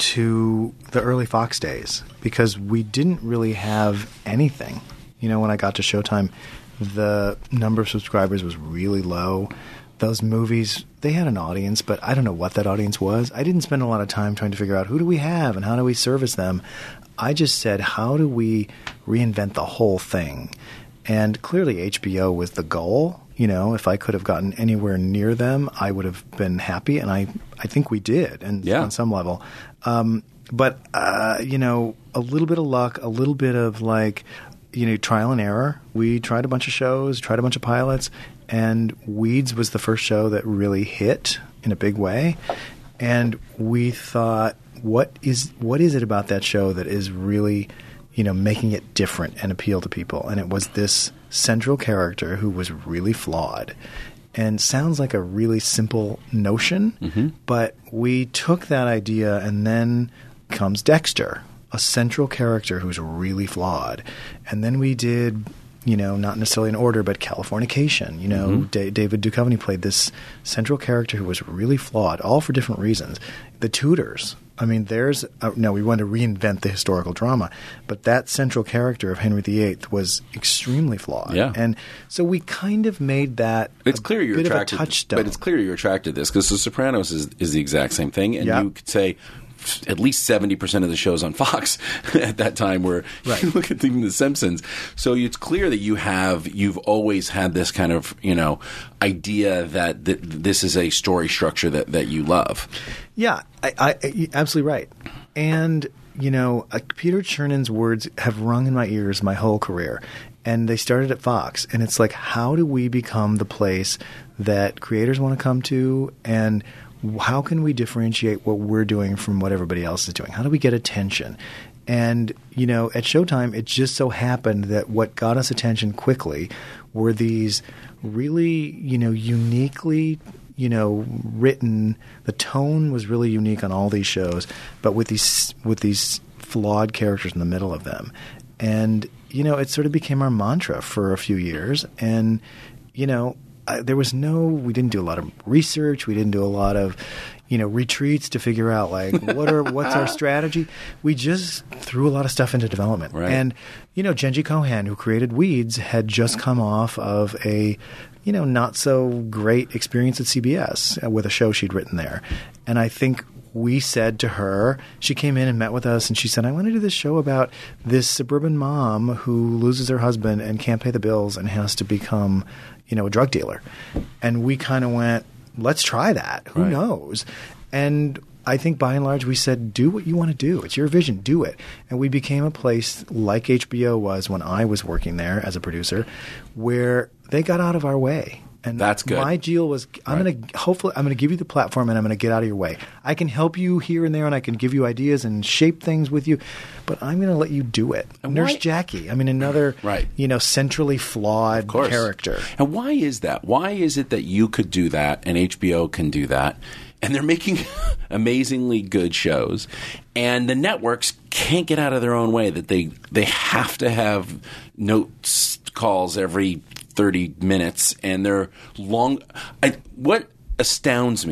to the early Fox days because we didn't really have anything. You know, when I got to Showtime, the number of subscribers was really low. Those movies, they had an audience, but I don't know what that audience was. I didn't spend a lot of time trying to figure out who do we have and how do we service them. I just said, how do we reinvent the whole thing? And clearly H B O was the goal. You know, if I could have gotten anywhere near them, I would have been happy, and I, I think we did, and Yeah. on some level. Um, but uh, you know, a little bit of luck, a little bit of like, you know, trial and error. We tried a bunch of shows, tried a bunch of pilots, and Weeds was the first show that really hit in a big way. And we thought, what is what is it about that show that is really, you know, making it different and appeal to people? And it was this central character who was really flawed and sounds like a really simple notion, Mm-hmm. but we took that idea, and then comes Dexter, a central character who's really flawed. And then we did, you know, not necessarily in order, but Californication. You know, Mm-hmm. Da- David Duchovny played this central character who was really flawed, all for different reasons. The Tudors. I mean, there's uh, – no, we wanted to reinvent the historical drama, but that central character of Henry the Eighth was extremely flawed. Yeah. And so we kind of made that It's a clear you're bit attracted, of a touchstone. but it's clear you're attracted to this because The Sopranos is, is the exact same thing, and Yeah. you could say at least seventy percent of the shows on Fox at that time were Right. you look at even The Simpsons. So it's clear that you have you've always had this kind of, you know, idea that th- this is a story structure that, that you love. Yeah, I, I, I- absolutely right. And, you know, uh, Peter Chernon's words have rung in my ears my whole career. And they started at Fox. And it's like, how do we become the place that creators want to come to? And how can we differentiate what we're doing from what everybody else is doing? How do we get attention? And, you know, at Showtime, it just so happened that what got us attention quickly were these really, you know, uniquely – you know, written. The tone was really unique on all these shows, but with these with these flawed characters in the middle of them. And, you know, it sort of became our mantra for a few years. And, you know, I, there was no – we didn't do a lot of research. We didn't do a lot of, you know, retreats to figure out, like, what are what's our strategy. We just threw a lot of stuff into development. Right. And, you know, Genji Cohan, who created Weeds, had just come off of a – you know, not so great experience at C B S with a show she'd written there. And I think we said to her, she came in and met with us, and she said, I want to do this show about this suburban mom who loses her husband and can't pay the bills and has to become, you know, a drug dealer. And we kind of went, let's try that. Who Right. knows? And I think by and large we said, do what you want to do. It's your vision. Do it. And we became a place like H B O was when I was working there as a producer, where they got out of our way. And That's good. My deal was, I'm Right. going to hopefully I'm going to give you the platform, and I'm going to get out of your way. I can help you here and there, and I can give you ideas and shape things with you, but I'm going to let you do it. And Nurse why- Jackie. I mean, another Right. you know centrally flawed course. character. And why is that? Why is it that you could do that and H B O can do that? And they're making amazingly good shows, and the networks can't get out of their own way. That they they have to have notes calls every thirty minutes, and they're long. I, what astounds me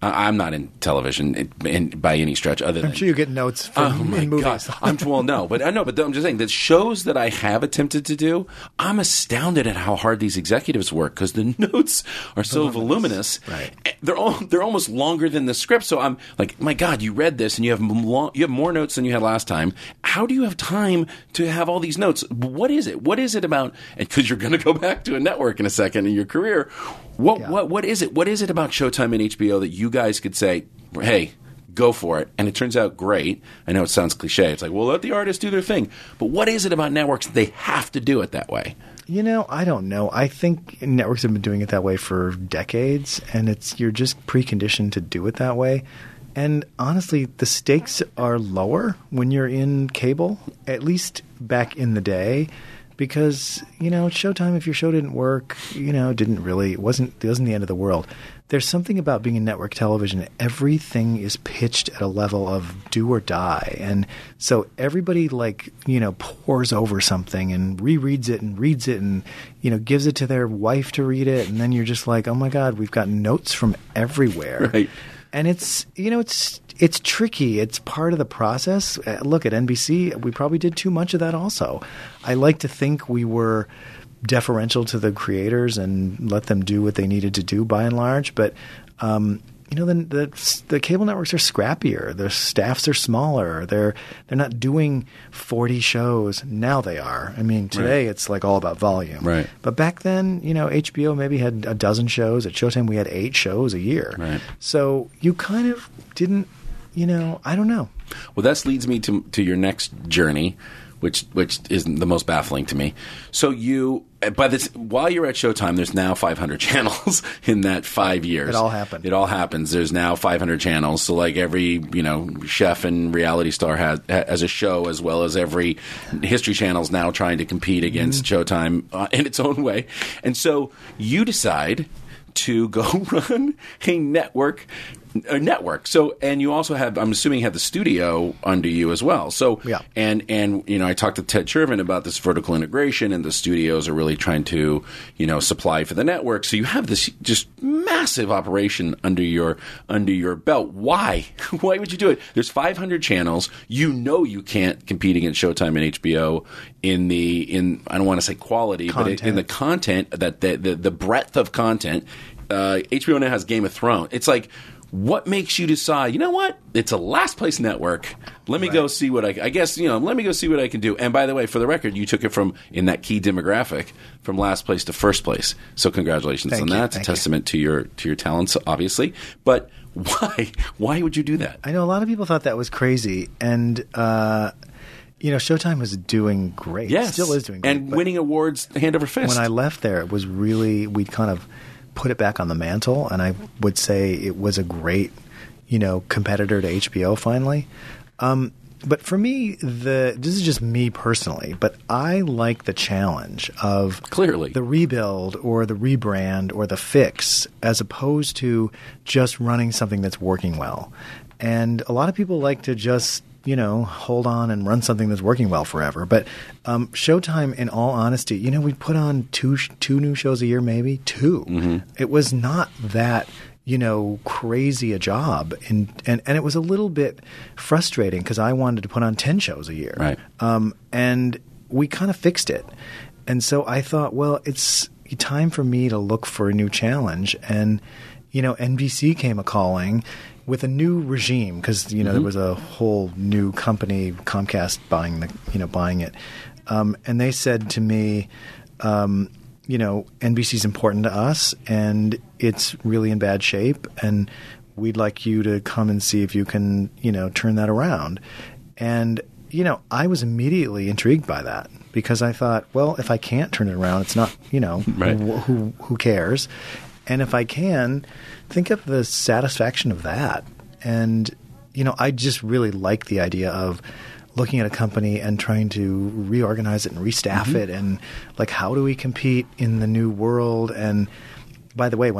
I, I'm not in television in, in, by any stretch. Other than I'm sure you get notes from oh my in movies. God. I'm well, no, but I know, but I'm just saying that shows that I have attempted to do, I'm astounded at how hard these executives work because the notes are so voluminous. Right. They're all they're almost longer than the script. So I'm like, my God, you read this and you have long, you have more notes than you had last time. How do you have time to have all these notes? What is it? What is it about? Because you're going to go back to a network in a second in your career. What Yeah. what what is it? What is it about Showtime and H B O that you guys could say, hey, go for it? And it turns out great. I know it sounds cliche. It's like, well, let the artists do their thing. But what is it about networks that they have to do it that way? You know, I don't know. I think networks have been doing it that way for decades, and it's you're just preconditioned to do it that way. And honestly, the stakes are lower when you're in cable, at least back in the day, because, you know, Showtime, if your show didn't work, you know, didn't really, it wasn't, it wasn't the end of the world. There's something about being in network television. Everything is pitched at a level of do or die. And so everybody, like, you know, pores over something and rereads it and reads it and, you know, gives it to their wife to read it. And then you're just like, oh my God, we've got notes from everywhere. Right. And it's, you know, it's it's tricky. It's part of the process. Uh, look, at N B C, we probably did too much of that also. I like to think we were deferential to the creators and let them do what they needed to do by and large. But, um, you know, the, the the cable networks are scrappier. Their staffs are smaller. They're they're not doing forty shows. Now they are. I mean, today Right. it's like all about volume. Right. But back then, you know, H B O maybe had a dozen shows. At Showtime, we had eight shows a year. Right. So you kind of didn't, you know, I don't know. Well, that leads me to to your next journey, which which is the most baffling to me. So you, by this, while you're at Showtime, there's now five hundred channels in that five years. It all happened. It all happens. There's now five hundred channels. So like every, you know, chef and reality star has has a show, as well as every History Channel's now trying to compete against Mm-hmm. Showtime uh, in its own way. And so you decide to go run a network. A network. So, and you also have, I'm assuming, you have the studio under you as well. So, Yeah. and and you know, I talked to Ted Chervin about this vertical integration, and the studios are really trying to, you know, supply for the network. So you have this just massive operation under your under your belt. Why? Why would you do it? There's five hundred channels. You know, you can't compete against Showtime and H B O in the in I don't want to say quality, Content. but in the content that the the, the breadth of content. Uh, H B O now has Game of Thrones. It's like, what makes you decide, you know what? It's a last place network. Let me Right. go see what I, I guess, you know, let me go see what I can do. And by the way, for the record, you took it from, in that key demographic, from last place to first place. So congratulations Thank on you. that. It's a Thank you. testament to your, to your talents, obviously. But why? Why would you do that? I know a lot of people thought that was crazy. And, uh, you know, Showtime was doing great. Yes. Still is doing great. And But winning awards hand over fist. when I left there, it was really, we'd kind of put it back on the mantle. And I would say it was a great, you know, competitor to H B O finally. Um, but for me, the this is just me personally, but I like the challenge of Clearly. the rebuild or the rebrand or the fix as opposed to just running something that's working well. And a lot of people like to just, you know, hold on and run something that's working well forever. But um, Showtime, in all honesty, you know, we put on two two new shows a year, maybe two. Mm-hmm. It was not that, you know, crazy a job. And, and, and it was a little bit frustrating because I wanted to put on ten shows a year. Right. Um, and we kind of fixed it. And so I thought, well, it's time for me to look for a new challenge. And, you know, N B C came a-calling with a new regime because, you know, Mm-hmm. there was a whole new company, Comcast, buying the, you know, buying it. Um, and they said to me, um, you know, N B C's important to us and it's really in bad shape and we'd like you to come and see if you can, you know, turn that around. And, you know, I was immediately intrigued by that because I thought, well, if I can't turn it around, it's not, you know, Right. wh- who who cares? And if I can, think of the satisfaction of that. And, you know, I just really like the idea of looking at a company and trying to reorganize it and restaff Mm-hmm. it and, like, how do we compete in the new world? And by the way, when I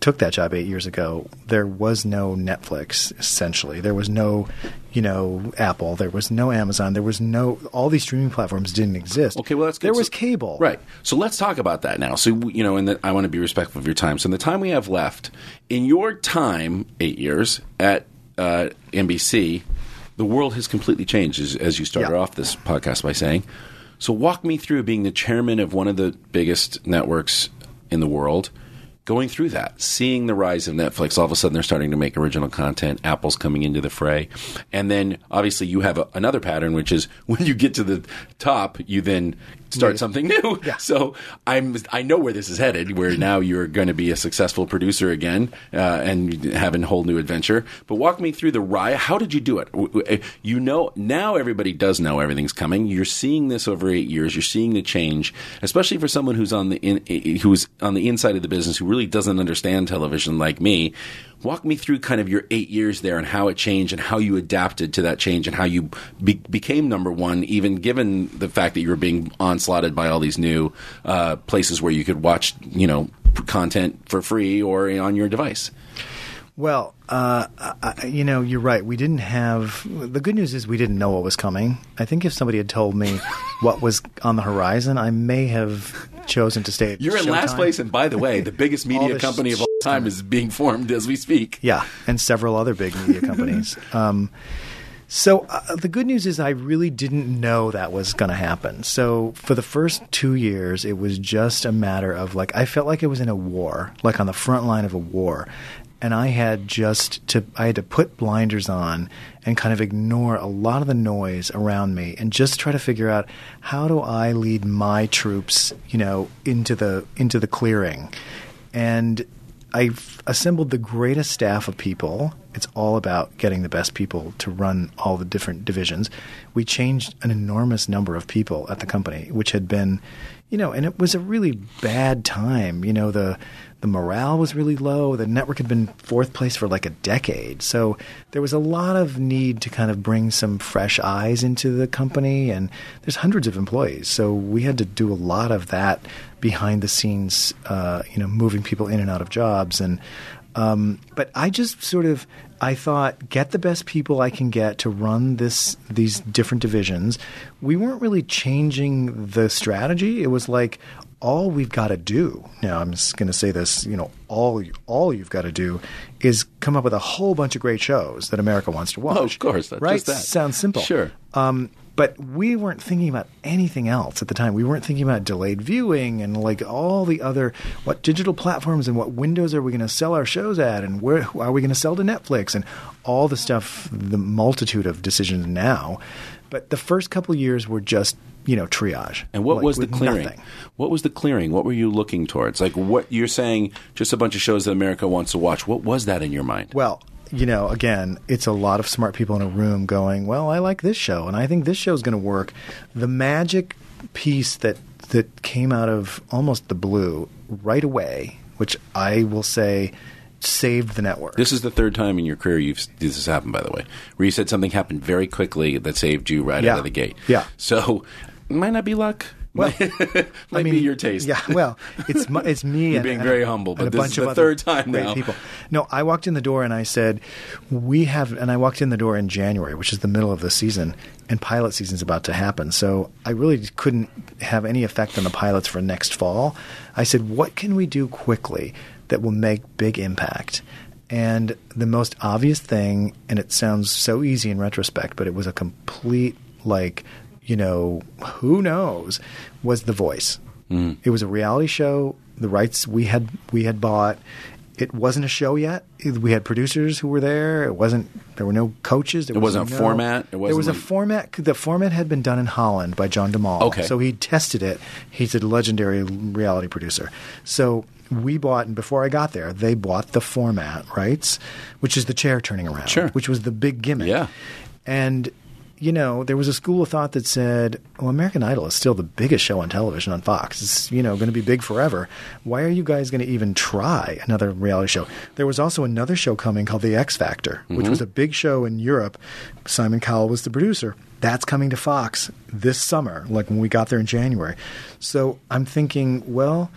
took that job eight years ago, there was no Netflix, essentially. There was no, you know, Apple. There was no Amazon. There was no – all these streaming platforms didn't exist. Okay, well, that's good. There was So- cable. Right. So let's talk about that now. So, you know, and the, I want to be respectful of your time. So in the time we have left, in your time, eight years, at uh, N B C, the world has completely changed, as, as you started Yeah. off this podcast by saying. So walk me through being the chairman of one of the biggest networks in the world, going through that, seeing the rise of Netflix. All of a sudden, they're starting to make original content. Apple's coming into the fray. And then, obviously, you have a, another pattern, which is when you get to the top, you then start Yeah. something new. Yeah. So I'm, I know where this is headed, where now you're going to be a successful producer again uh, and having a whole new adventure. But walk me through the ride. How did you do it? W- w- You know, now everybody does know everything's coming. You're seeing this over eight years. You're seeing the change, especially for someone who's on the in, who's on the inside of the business, who really doesn't understand television like me. Walk me through kind of your eight years there and how it changed and how you adapted to that change and how you be- became number one, even given the fact that you were being onslaughted by all these new uh, places where you could watch, you know, content for free or on your device. Well, uh, I, you know, you're right. We didn't have – the good news is we didn't know what was coming. I think if somebody had told me what was on the horizon, I may have chosen to stay at You're in last Showtime. place, and by the way, the biggest media All the company sh- of all time is being formed as we speak. Yeah, and several other big media companies. Um, so uh, the good news is I really didn't know that was going to happen. So for the first two years, it was just a matter of like I felt like I was in a war, like on the front line of a war. And I had just to I had to put blinders on and kind of ignore a lot of the noise around me and just try to figure out how do I lead my troops, you know, into the into the clearing. And I've assembled the greatest staff of people. It's all about getting the best people to run all the different divisions. We changed an enormous number of people at the company, which had been, you know, and it was a really bad time. You know, the the morale was really low. The network had been fourth place for like a decade. So there was a lot of need to kind of bring some fresh eyes into the company. And there's hundreds of employees. So we had to do a lot of that behind the scenes, uh, you know, moving people in and out of jobs. And um, but I just sort of I thought get the best people I can get to run this these different divisions. We weren't really changing the strategy. It was like all we've got to do now. I'm just going to say this. You know, all all you've got to do is come up with a whole bunch of great shows that America wants to watch. Oh, of course, that's right? just that. Sounds simple. Sure. Um, But we weren't thinking about anything else at the time. We weren't thinking about delayed viewing and like all the other what digital platforms and what windows are we going to sell our shows at and where are we going to sell to Netflix and all the stuff, the multitude of decisions now. But the first couple of years were just, you know, triage. And what like, was the with clearing? nothing. What was the clearing? What were you looking towards? Like what you're saying, just a bunch of shows that America wants to watch. What was that in your mind? Well, you know, again, it's a lot of smart people in a room going, well, I like this show, and I think this show is going to work. The magic piece that that came out of almost the blue right away, which I will say saved the network. This is the third time in your career you've this has happened, by the way, where you said something happened very quickly that saved you right Yeah. out of the gate. Yeah. So it might not be luck. Well, might I mean, be your taste. Yeah, well, it's mu- it's me. You're and, being and- very humble, but and a this bunch is of the other third time great now. people. No, I walked in the door and I said, "We have," and I walked in the door in January, which is the middle of the season, and pilot season's about to happen. So I really couldn't have any effect on the pilots for next fall. I said, "What can we do quickly that will make big impact?" And the most obvious thing, and it sounds so easy in retrospect, but it was a complete like. You know, who knows, was The Voice. Mm. It was a reality show. The rights we had we had bought. It wasn't a show yet. We had producers who were there. It wasn't. There were no coaches. There It was wasn't a no, format? It there wasn't was a like- format. The format had been done in Holland by John DeMol. Okay. So he tested it. He's a legendary reality producer. So we bought, and before I got there, they bought the format rights, which is the chair turning around, Sure. which was the big gimmick. Yeah. And you know, there was a school of thought that said, well, American Idol is still the biggest show on television on Fox. It's, you know, going to be big forever. Why are you guys going to even try another reality show? There was also another show coming called The X Factor, which Mhm. was a big show in Europe. Simon Cowell was the producer. That's coming to Fox this summer, like when we got there in January. So I'm thinking, well,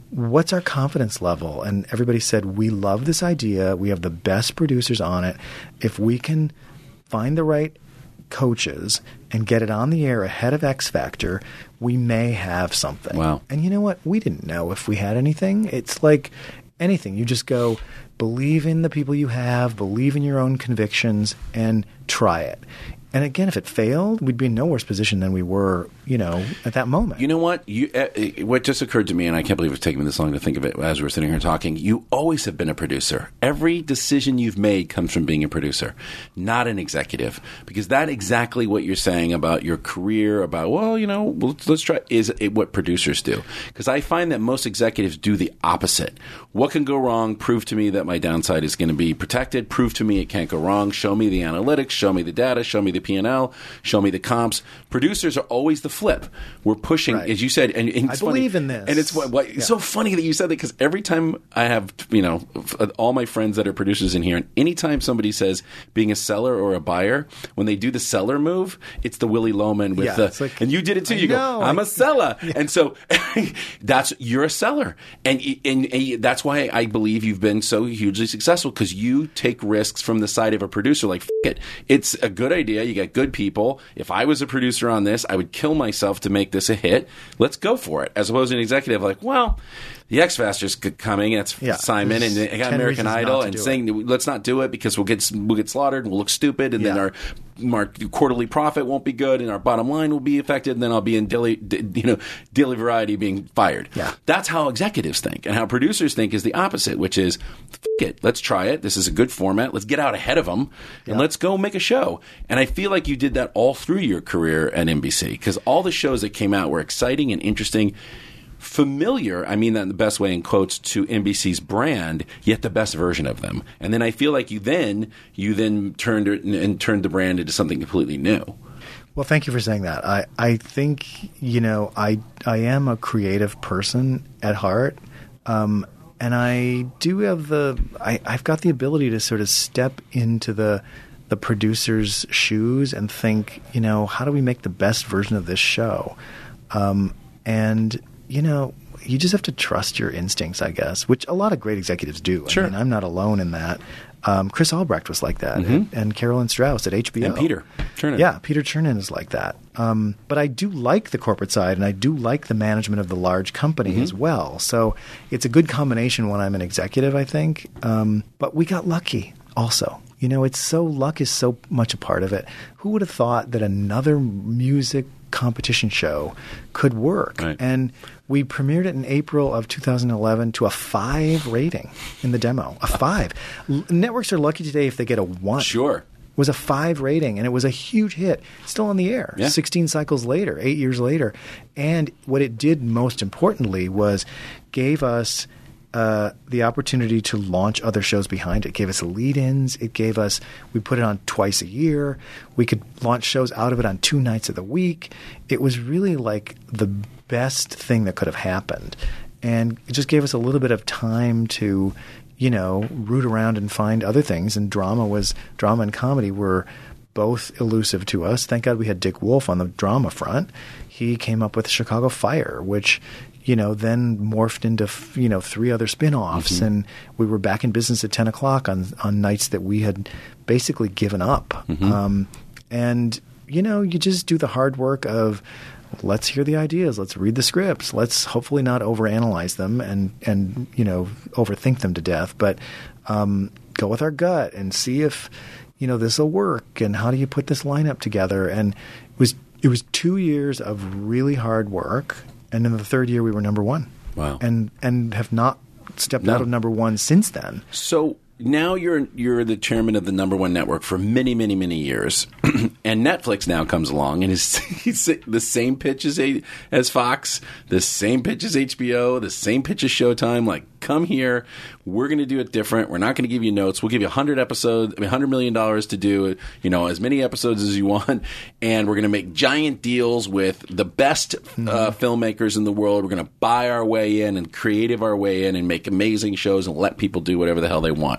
what's our confidence level? And everybody said, we love this idea. We have the best producers on it. If we can find the right coaches and get it on the air ahead of X Factor, we may have something. Wow. And you know what? We didn't know if we had anything. It's like anything. You just go, believe in the people you have, believe in your own convictions, and try it. And again, if it failed, we'd be in no worse position than we were, you know, at that moment. You know what? You uh, what just occurred to me, and I can't believe it's taken me this long to think of it as we're sitting here talking. You always have been a producer. Every decision you've made comes from being a producer, not an executive. Because that exactly what you're saying about your career, about, well, you know, let's, let's try, is it what producers do. Because I find that most executives do the opposite. What can go wrong? Prove to me that my downside is going to be protected. Prove to me it can't go wrong. Show me the analytics. Show me the data. Show me the P and L, show me the comps. Producers are always the flip. We're pushing, right. as you said, and, and it's I believe funny, in this. And it's what, what, yeah. so funny that you said that, because every time I have, you know, all my friends that are producers in here, and anytime somebody says being a seller or a buyer, when they do the seller move, it's the Willy Loman with yeah, the, like, and you did it too. I You know, go, I'm I, a seller, yeah. and so that's you're a seller, and, and and that's why I believe you've been so hugely successful, because you take risks from the side of a producer. Like, F- it, it's a good idea. You got good people. If I was a producer on this, I would kill myself to make this a hit. Let's go for it. As opposed to an executive like, well, the X Factor's coming. It's yeah, Simon and I got American Idol, and saying it. let's not do it because we'll get we'll get slaughtered and we'll look stupid, and yeah. then our, our quarterly profit won't be good, and our bottom line will be affected, and then I'll be in daily, you know, daily variety being fired. Yeah. That's how executives think, and how producers think is the opposite, which is, F- it, let's try it. This is a good format. Let's get out ahead of them, and yeah. let's go make a show. And I feel like you did that all through your career at N B C, because all the shows that came out were exciting and interesting. Familiar, I mean that in the best way in quotes, to N B C's brand, yet the best version of them. And then I feel like you then you then turned it and, and turned the brand into something completely new. Well, thank you for saying that. I, I think, you know, I I am a creative person at heart. Um, and I do have the I, I've got the ability to sort of step into the the producer's shoes and think, you know, how do we make the best version of this show? Um, and you know, you just have to trust your instincts, I guess, which a lot of great executives do. Sure. I mean, I'm not alone in that. Um, Chris Albrecht was like that, Mm-hmm. and, and Carolyn Strauss at H B O. And Peter Chernin. Yeah, Peter Chernin is like that. Um, but I do like the corporate side, and I do like the management of the large company Mm-hmm. as well. So it's a good combination when I'm an executive, I think. Um, but we got lucky also. You know, it's so luck is so much a part of it. Who would have thought that another music competition show could work? Right. And we premiered it in April of two thousand eleven to a five rating in the demo. A five. L- networks are lucky today if they get a one. Sure. It was a five rating, and it was a huge hit. Still on the air. Yeah. sixteen cycles later, eight years later. And what it did most importantly was gave us Uh, the opportunity to launch other shows behind it. It gave us lead-ins. It gave us – we put it on twice a year. We could launch shows out of it on two nights of the week. It was really like the best thing that could have happened. And it just gave us a little bit of time to, you know, root around and find other things. And drama was – drama and comedy were both elusive to us. Thank God we had Dick Wolf on the drama front. He came up with Chicago Fire, which – you know, then morphed into, you know, three other spin-offs. Mm-hmm. And we were back in business at ten o'clock on, on nights that we had basically given up. Mm-hmm. Um, and, you know, you just do the hard work of let's hear the ideas. Let's read the scripts. Let's hopefully not overanalyze them and, and you know, overthink them to death. But um, go with our gut and see if, you know, this will work. And how do you put this lineup together? And it was it was two years of really hard work. And in the third year, we were number one. Wow. And and have not stepped No. out of number one since then. So now you're you're the chairman of the number one network for many, many, many years. And Netflix now comes along and is the same pitch as, a, as Fox, the same pitch as H B O, the same pitch as Showtime. Like, come here. We're going to do it different. We're not going to give you notes. We'll give you one hundred episodes, I mean, one hundred million dollars to do, you know, as many episodes as you want. And we're going to make giant deals with the best uh, filmmakers in the world. We're going to buy our way in and creative our way in and make amazing shows and let people do whatever the hell they want.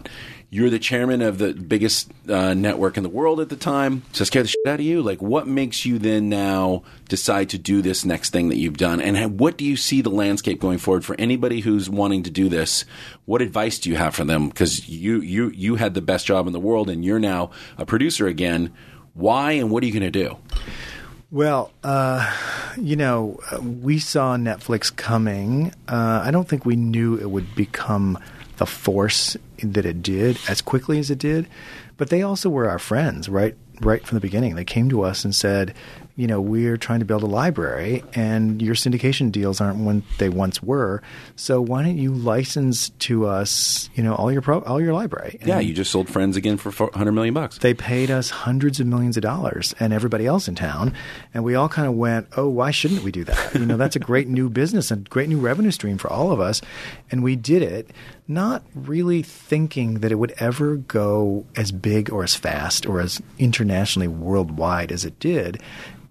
You're the chairman of the biggest uh, network in the world at the time. Does that scare the shit out of you? Like, what makes you then now decide to do this next thing that you've done? And ha- what do you see the landscape going forward for anybody who's wanting to do this? What advice do you have for them? Because you, you, you had the best job in the world, and you're now a producer again. Why, and what are you going to do? Well, uh, you know, we saw Netflix coming. Uh, I don't think we knew it would become the force that it did as quickly as it did. But they also were our friends, right? Right from the beginning. They came to us and said, you know, we're trying to build a library, and your syndication deals aren't what they once were. So why don't you license to us, you know, all your pro- all your library? And yeah, you just sold Friends again for four hundred million bucks. They paid us hundreds of millions of dollars, and everybody else in town, and we all kind of went, "Oh, why shouldn't we do that? You know, that's a great new business and great new revenue stream for all of us." And we did it, not really thinking that it would ever go as big or as fast or as internationally worldwide as it did.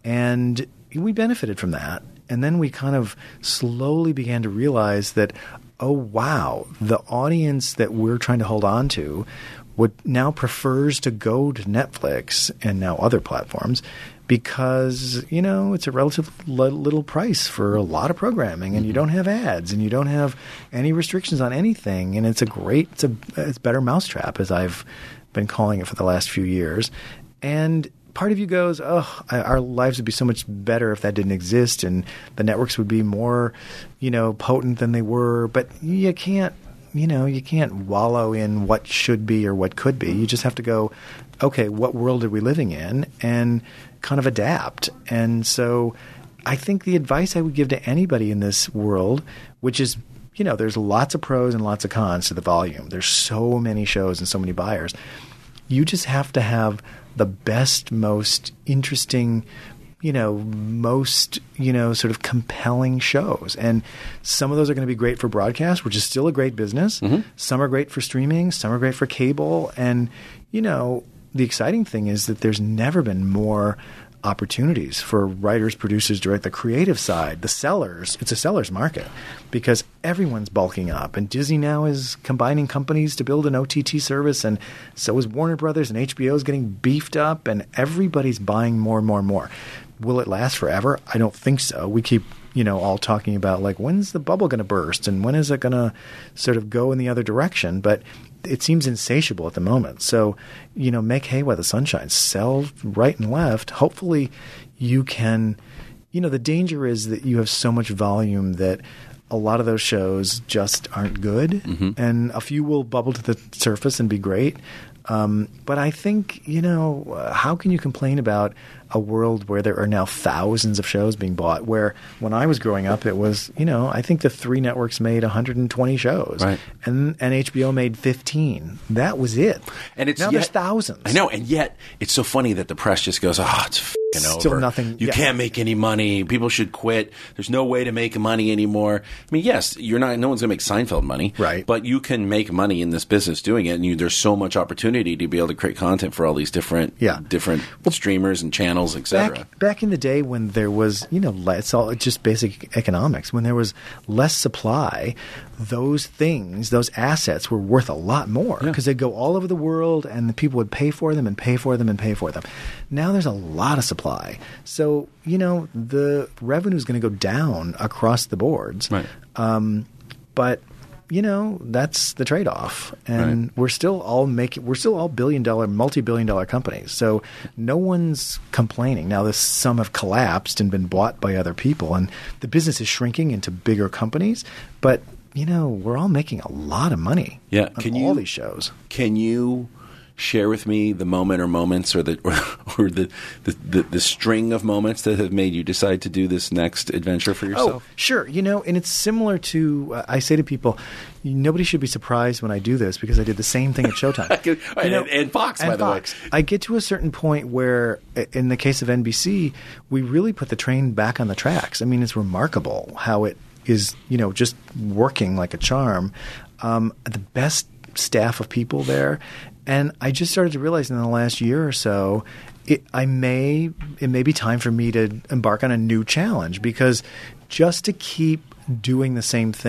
And we benefited from that. And then we kind of slowly began to realize that, oh, wow, the audience that we're trying to hold on to would now prefers to go to Netflix and now other platforms because, you know, it's a relatively little price for a lot of programming, and you don't have ads, and you don't have any restrictions on anything. And it's a great, it's a it's better mousetrap, as I've been calling it for the last few years. And part of you goes, oh, our lives would be so much better if that didn't exist, and the networks would be more, you know, potent than they were. But you can't, you know, you can't wallow in what should be or what could be. You just have to go, okay, what world are we living in, and kind of adapt. And so I think the advice I would give to anybody in this world, which is, you know, there's lots of pros and lots of cons to the volume. There's so many shows and so many buyers. You just have to have the best, most interesting, you know, most, you know, sort of compelling shows. And some of those are going to be great for broadcast, which is still a great business. Mm-hmm. Some are great for streaming. Some are great for cable. And, you know, the exciting thing is that there's never been more opportunities for writers, producers, direct the creative side, the sellers. It's a seller's market because everyone's bulking up, and Disney now is combining companies to build an O T T service, and so is Warner Brothers, and H B O is getting beefed up, and everybody's buying more and more and more. Will it last forever? I don't think so. We keep, you know, all talking about like, when's the bubble going to burst, and when is it going to sort of go in the other direction? But it seems insatiable at the moment. So, you know, make hay while the sun shines. Sell right and left. Hopefully you can – you know, the danger is that you have so much volume that a lot of those shows just aren't good. Mm-hmm. And a few will bubble to the surface and be great. Um, but I think, you know, uh, how can you complain about a world where there are now thousands of shows being bought, where when I was growing up it was, you know, I think the three networks made one hundred twenty shows. Right. And, and H B O made fifteen. That was it. And it's now yet, there's thousands. I know, and yet it's so funny that the press just goes, oh, it's f***ing over. Still nothing. You yeah. can't make any money. People should quit. There's no way to make money anymore. I mean, yes, you're not. No one's going to make Seinfeld money. Right. But you can make money in this business doing it, and you, there's so much opportunity to be able to create content for all these different, yeah. different well, streamers and channels, et cetera. Back, back in the day when there was, you know, it's all just basic economics. When there was less supply, those things, those assets were worth a lot more because yeah. they'd go all over the world, and the people would pay for them and pay for them and pay for them. Now there's a lot of supply. So, you know, the revenue is going to go down across the boards. Right. Um, but you know, that's the trade-off. And right. we're still all making, we're still all billion dollar, multi-billion dollar companies. So no one's complaining. Now, this, some have collapsed and been bought by other people, and the business is shrinking into bigger companies. But, you know, we're all making a lot of money yeah. on can all you, these shows. Can you share with me the moment or moments or the or, or the, the, the, the string of moments that have made you decide to do this next adventure for yourself? Oh, sure. You know, and it's similar to, uh, I say to people, nobody should be surprised when I do this because I did the same thing at Showtime. you know, and, and Fox, and by Fox. the way. I get to a certain point where, in the case of N B C, we really put the train back on the tracks. I mean, it's remarkable how it is, you know, just working like a charm. Um, the best staff of people there. And I just started to realize in the last year or so, it, I may it may be time for me to embark on a new challenge, because just to keep doing the same thing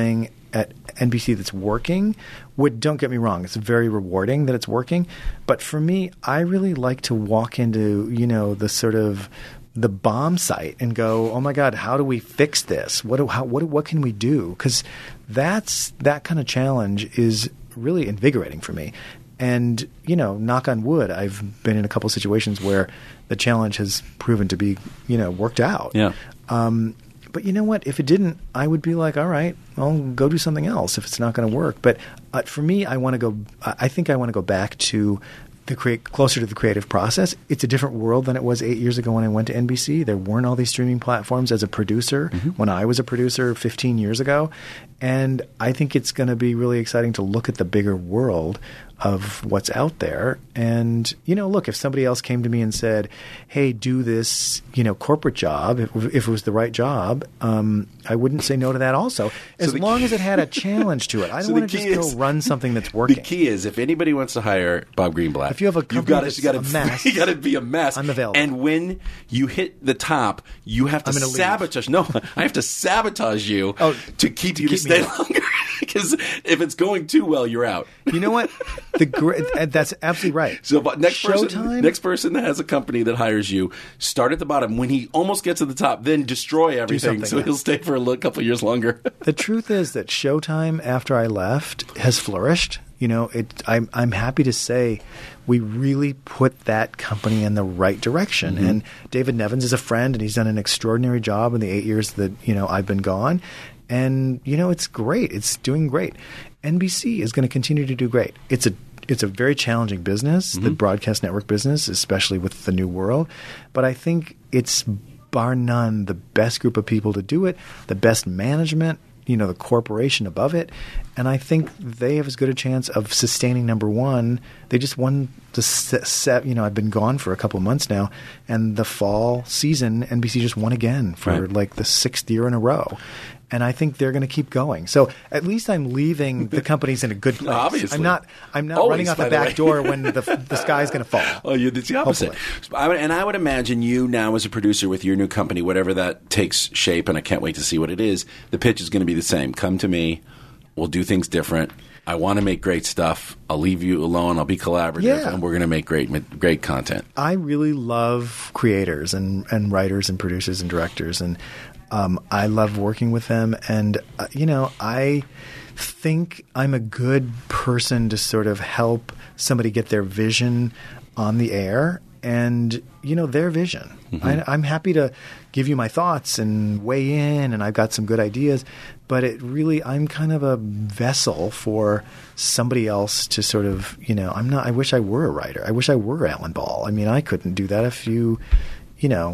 at N B C that's working, would don't get me wrong, it's very rewarding that it's working. But for me, I really like to walk into, you know, the sort of the bomb site and go, oh my God, how do we fix this? What do, how, what what can we do? Because that's that kind of challenge is really invigorating for me. And, you know, knock on wood, I've been in a couple of situations where the challenge has proven to be, you know, worked out. Yeah. Um, but you know what? If it didn't, I would be like, all right, I'll go do something else if it's not going to work. But uh, for me, I want to go – I think I want to go back to the create closer to the creative process. It's a different world than it was eight years ago when I went to N B C. There weren't all these streaming platforms as a producer mm-hmm. when I was a producer fifteen years ago. And I think it's going to be really exciting to look at the bigger world of what's out there. And, you know, look, if somebody else came to me and said, hey, do this, you know, corporate job, if, if it was the right job, um, I wouldn't say no to that also, as so long key, as it had a challenge to it. I don't so want to just is, go run something that's working. The key is if anybody wants to hire Bob Greenblatt, if you have a you've got that's to, you a mess, you got to be a mess. I'm available. And when you hit the top, you have to sabotage. Leave. No, I have to sabotage you oh, to keep to you keep to stay longer. Because if it's going too well, you're out. You know what? The gr- that's absolutely right. So next Showtime? person, next person that has a company that hires you, start at the bottom. When he almost gets to the top, then destroy everything, so else. He'll stay for a little, couple of years longer. The truth is that Showtime, after I left, has flourished. You know, it, I'm I'm happy to say we really put that company in the right direction. Mm-hmm. And David Nevins is a friend, and he's done an extraordinary job in the eight years that you know I've been gone. And, you know, it's great. It's doing great. N B C is going to continue to do great. It's a it's a very challenging business, mm-hmm. the broadcast network business, especially with the new world. But I think it's, bar none, the best group of people to do it, the best management, you know, the corporation above it. And I think they have as good a chance of sustaining number one. They just won the set. You know, I've been gone for a couple of months now. And the fall season, N B C just won again for right. like the sixth year in a row. And I think they're going to keep going. So at least I'm leaving the companies in a good place. Obviously, I'm not. I'm not Always, running out the back the door when the the sky's going to fall. Oh, you're the opposite. I would, and I would imagine you now as a producer with your new company, whatever that takes shape, and I can't wait to see what it is. The pitch is going to be the same. Come to me. We'll do things different. I want to make great stuff. I'll leave you alone. I'll be collaborative, yeah. and we're going to make great, great content. I really love creators and and writers and producers and directors and. Um, I love working with them, and uh, you know, I think I'm a good person to sort of help somebody get their vision on the air, and you know, their vision. Mm-hmm. I, I'm happy to give you my thoughts and weigh in, and I've got some good ideas, but it really, I'm kind of a vessel for somebody else to sort of, you know, I'm not. I wish I were a writer. I wish I were Alan Ball. I mean, I couldn't do that if you. You know,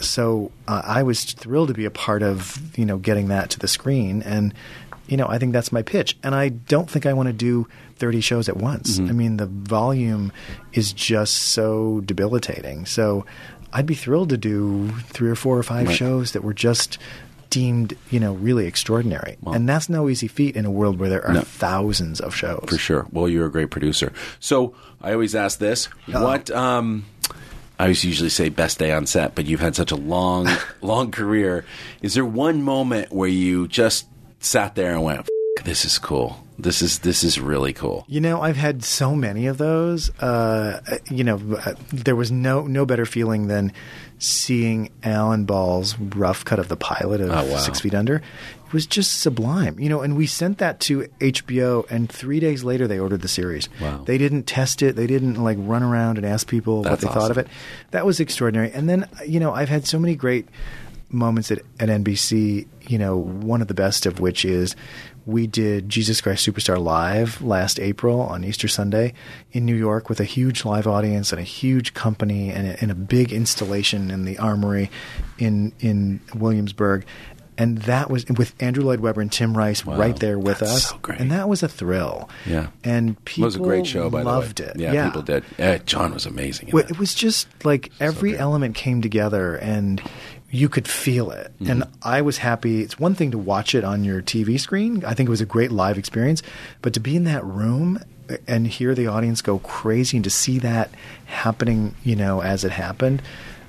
so uh, I was thrilled to be a part of, you know, getting that to the screen. And, you know, I think that's my pitch. And I don't think I want to do thirty shows at once. Mm-hmm. I mean, the volume is just so debilitating. So I'd be thrilled to do three or four or five right. shows that were just deemed, you know, really extraordinary. Well, and that's no easy feat in a world where there are no. thousands of shows. For sure. Well, you're a great producer. So I always ask this. Uh, what um, – I always usually say best day on set, but you've had such a long, long career. Is there one moment where you just sat there and went, F- this is cool. This is this is really cool. You know, I've had so many of those. Uh, you know, there was no no better feeling than seeing Alan Ball's rough cut of the pilot of oh, wow. Six Feet Under. It was just sublime. You know, and we sent that to H B O, and three days later they ordered the series. Wow. They didn't test it. They didn't like run around and ask people That's what they awesome. thought of it. That was extraordinary. And then, you know, I've had so many great moments at, at N B C, you know, one of the best of which is we did Jesus Christ Superstar Live last April on Easter Sunday in New York with a huge live audience and a huge company and a, and a big installation in the Armory in in Williamsburg. And that was with Andrew Lloyd Webber and Tim Rice wow. right there with That's us. So great. And that was a thrill. Yeah. And people it was a great show, by loved the way. it. Yeah, yeah, people did. Uh, John was amazing. Well, it was just like every so element came together and you could feel it. Mm-hmm. And I was happy. It's one thing to watch it on your T V screen. I think it was a great live experience. But to be in that room and hear the audience go crazy and to see that happening, you know, as it happened,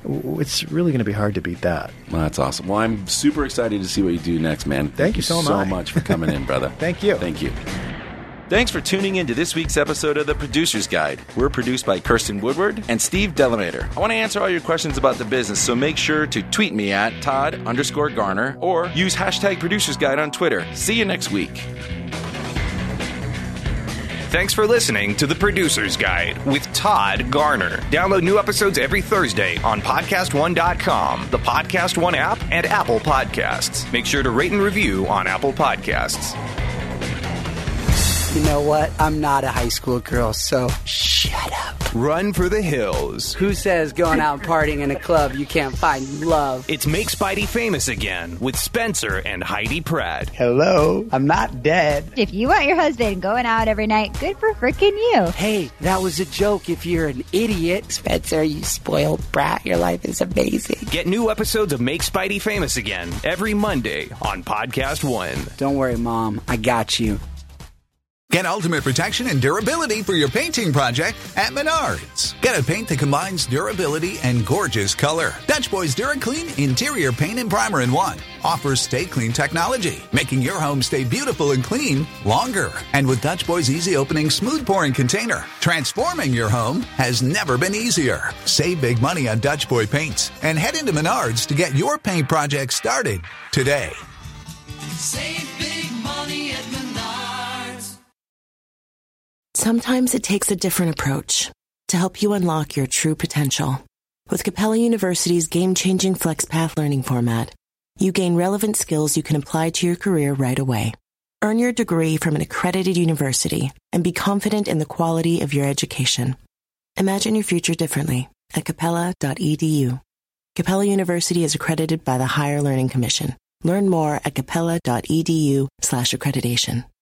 w- it's really going to be hard to beat that. Well, that's awesome. Well, I'm super excited to see what you do next, man. Thank, Thank you so so much. much for coming in, brother. Thank you. Thank you. Thanks for tuning in to this week's episode of The Producer's Guide. We're produced by Kirsten Woodward and Steve Delamater. I want to answer all your questions about the business, so make sure to tweet me at Todd underscore Garner or use hashtag Producer's Guide on Twitter. See you next week. Thanks for listening to The Producer's Guide with Todd Garner. Download new episodes every Thursday on podcast one dot com, the Podcast One app, and Apple Podcasts. Make sure to rate and review on Apple Podcasts. You know what? I'm not a high school girl, so shut up. Run for the hills. Who says going out and partying in a club you can't find love? It's Make Spidey Famous Again with Spencer and Heidi Pratt. Hello, I'm not dead. If you want your husband going out every night, good for frickin' you. Hey, that was a joke if you're an idiot. Spencer, you spoiled brat. Your life is amazing. Get new episodes of Make Spidey Famous Again every Monday on Podcast One. Don't worry, Mom. I got you. Get ultimate protection and durability for your painting project at Menards. Get a paint that combines durability and gorgeous color. Dutch Boys DuraClean Interior Paint and Primer in One offers Stay Clean technology, making your home stay beautiful and clean longer. And with Dutch Boys Easy Opening Smooth Pouring Container, transforming your home has never been easier. Save big money on Dutch Boy paints and head into Menards to get your paint project started today. Save big money at Menards. Sometimes it takes a different approach to help you unlock your true potential. With Capella University's game-changing FlexPath learning format, you gain relevant skills you can apply to your career right away. Earn your degree from an accredited university and be confident in the quality of your education. Imagine your future differently at capella dot e d u. Capella University is accredited by the Higher Learning Commission. Learn more at capella dot e d u slash accreditation.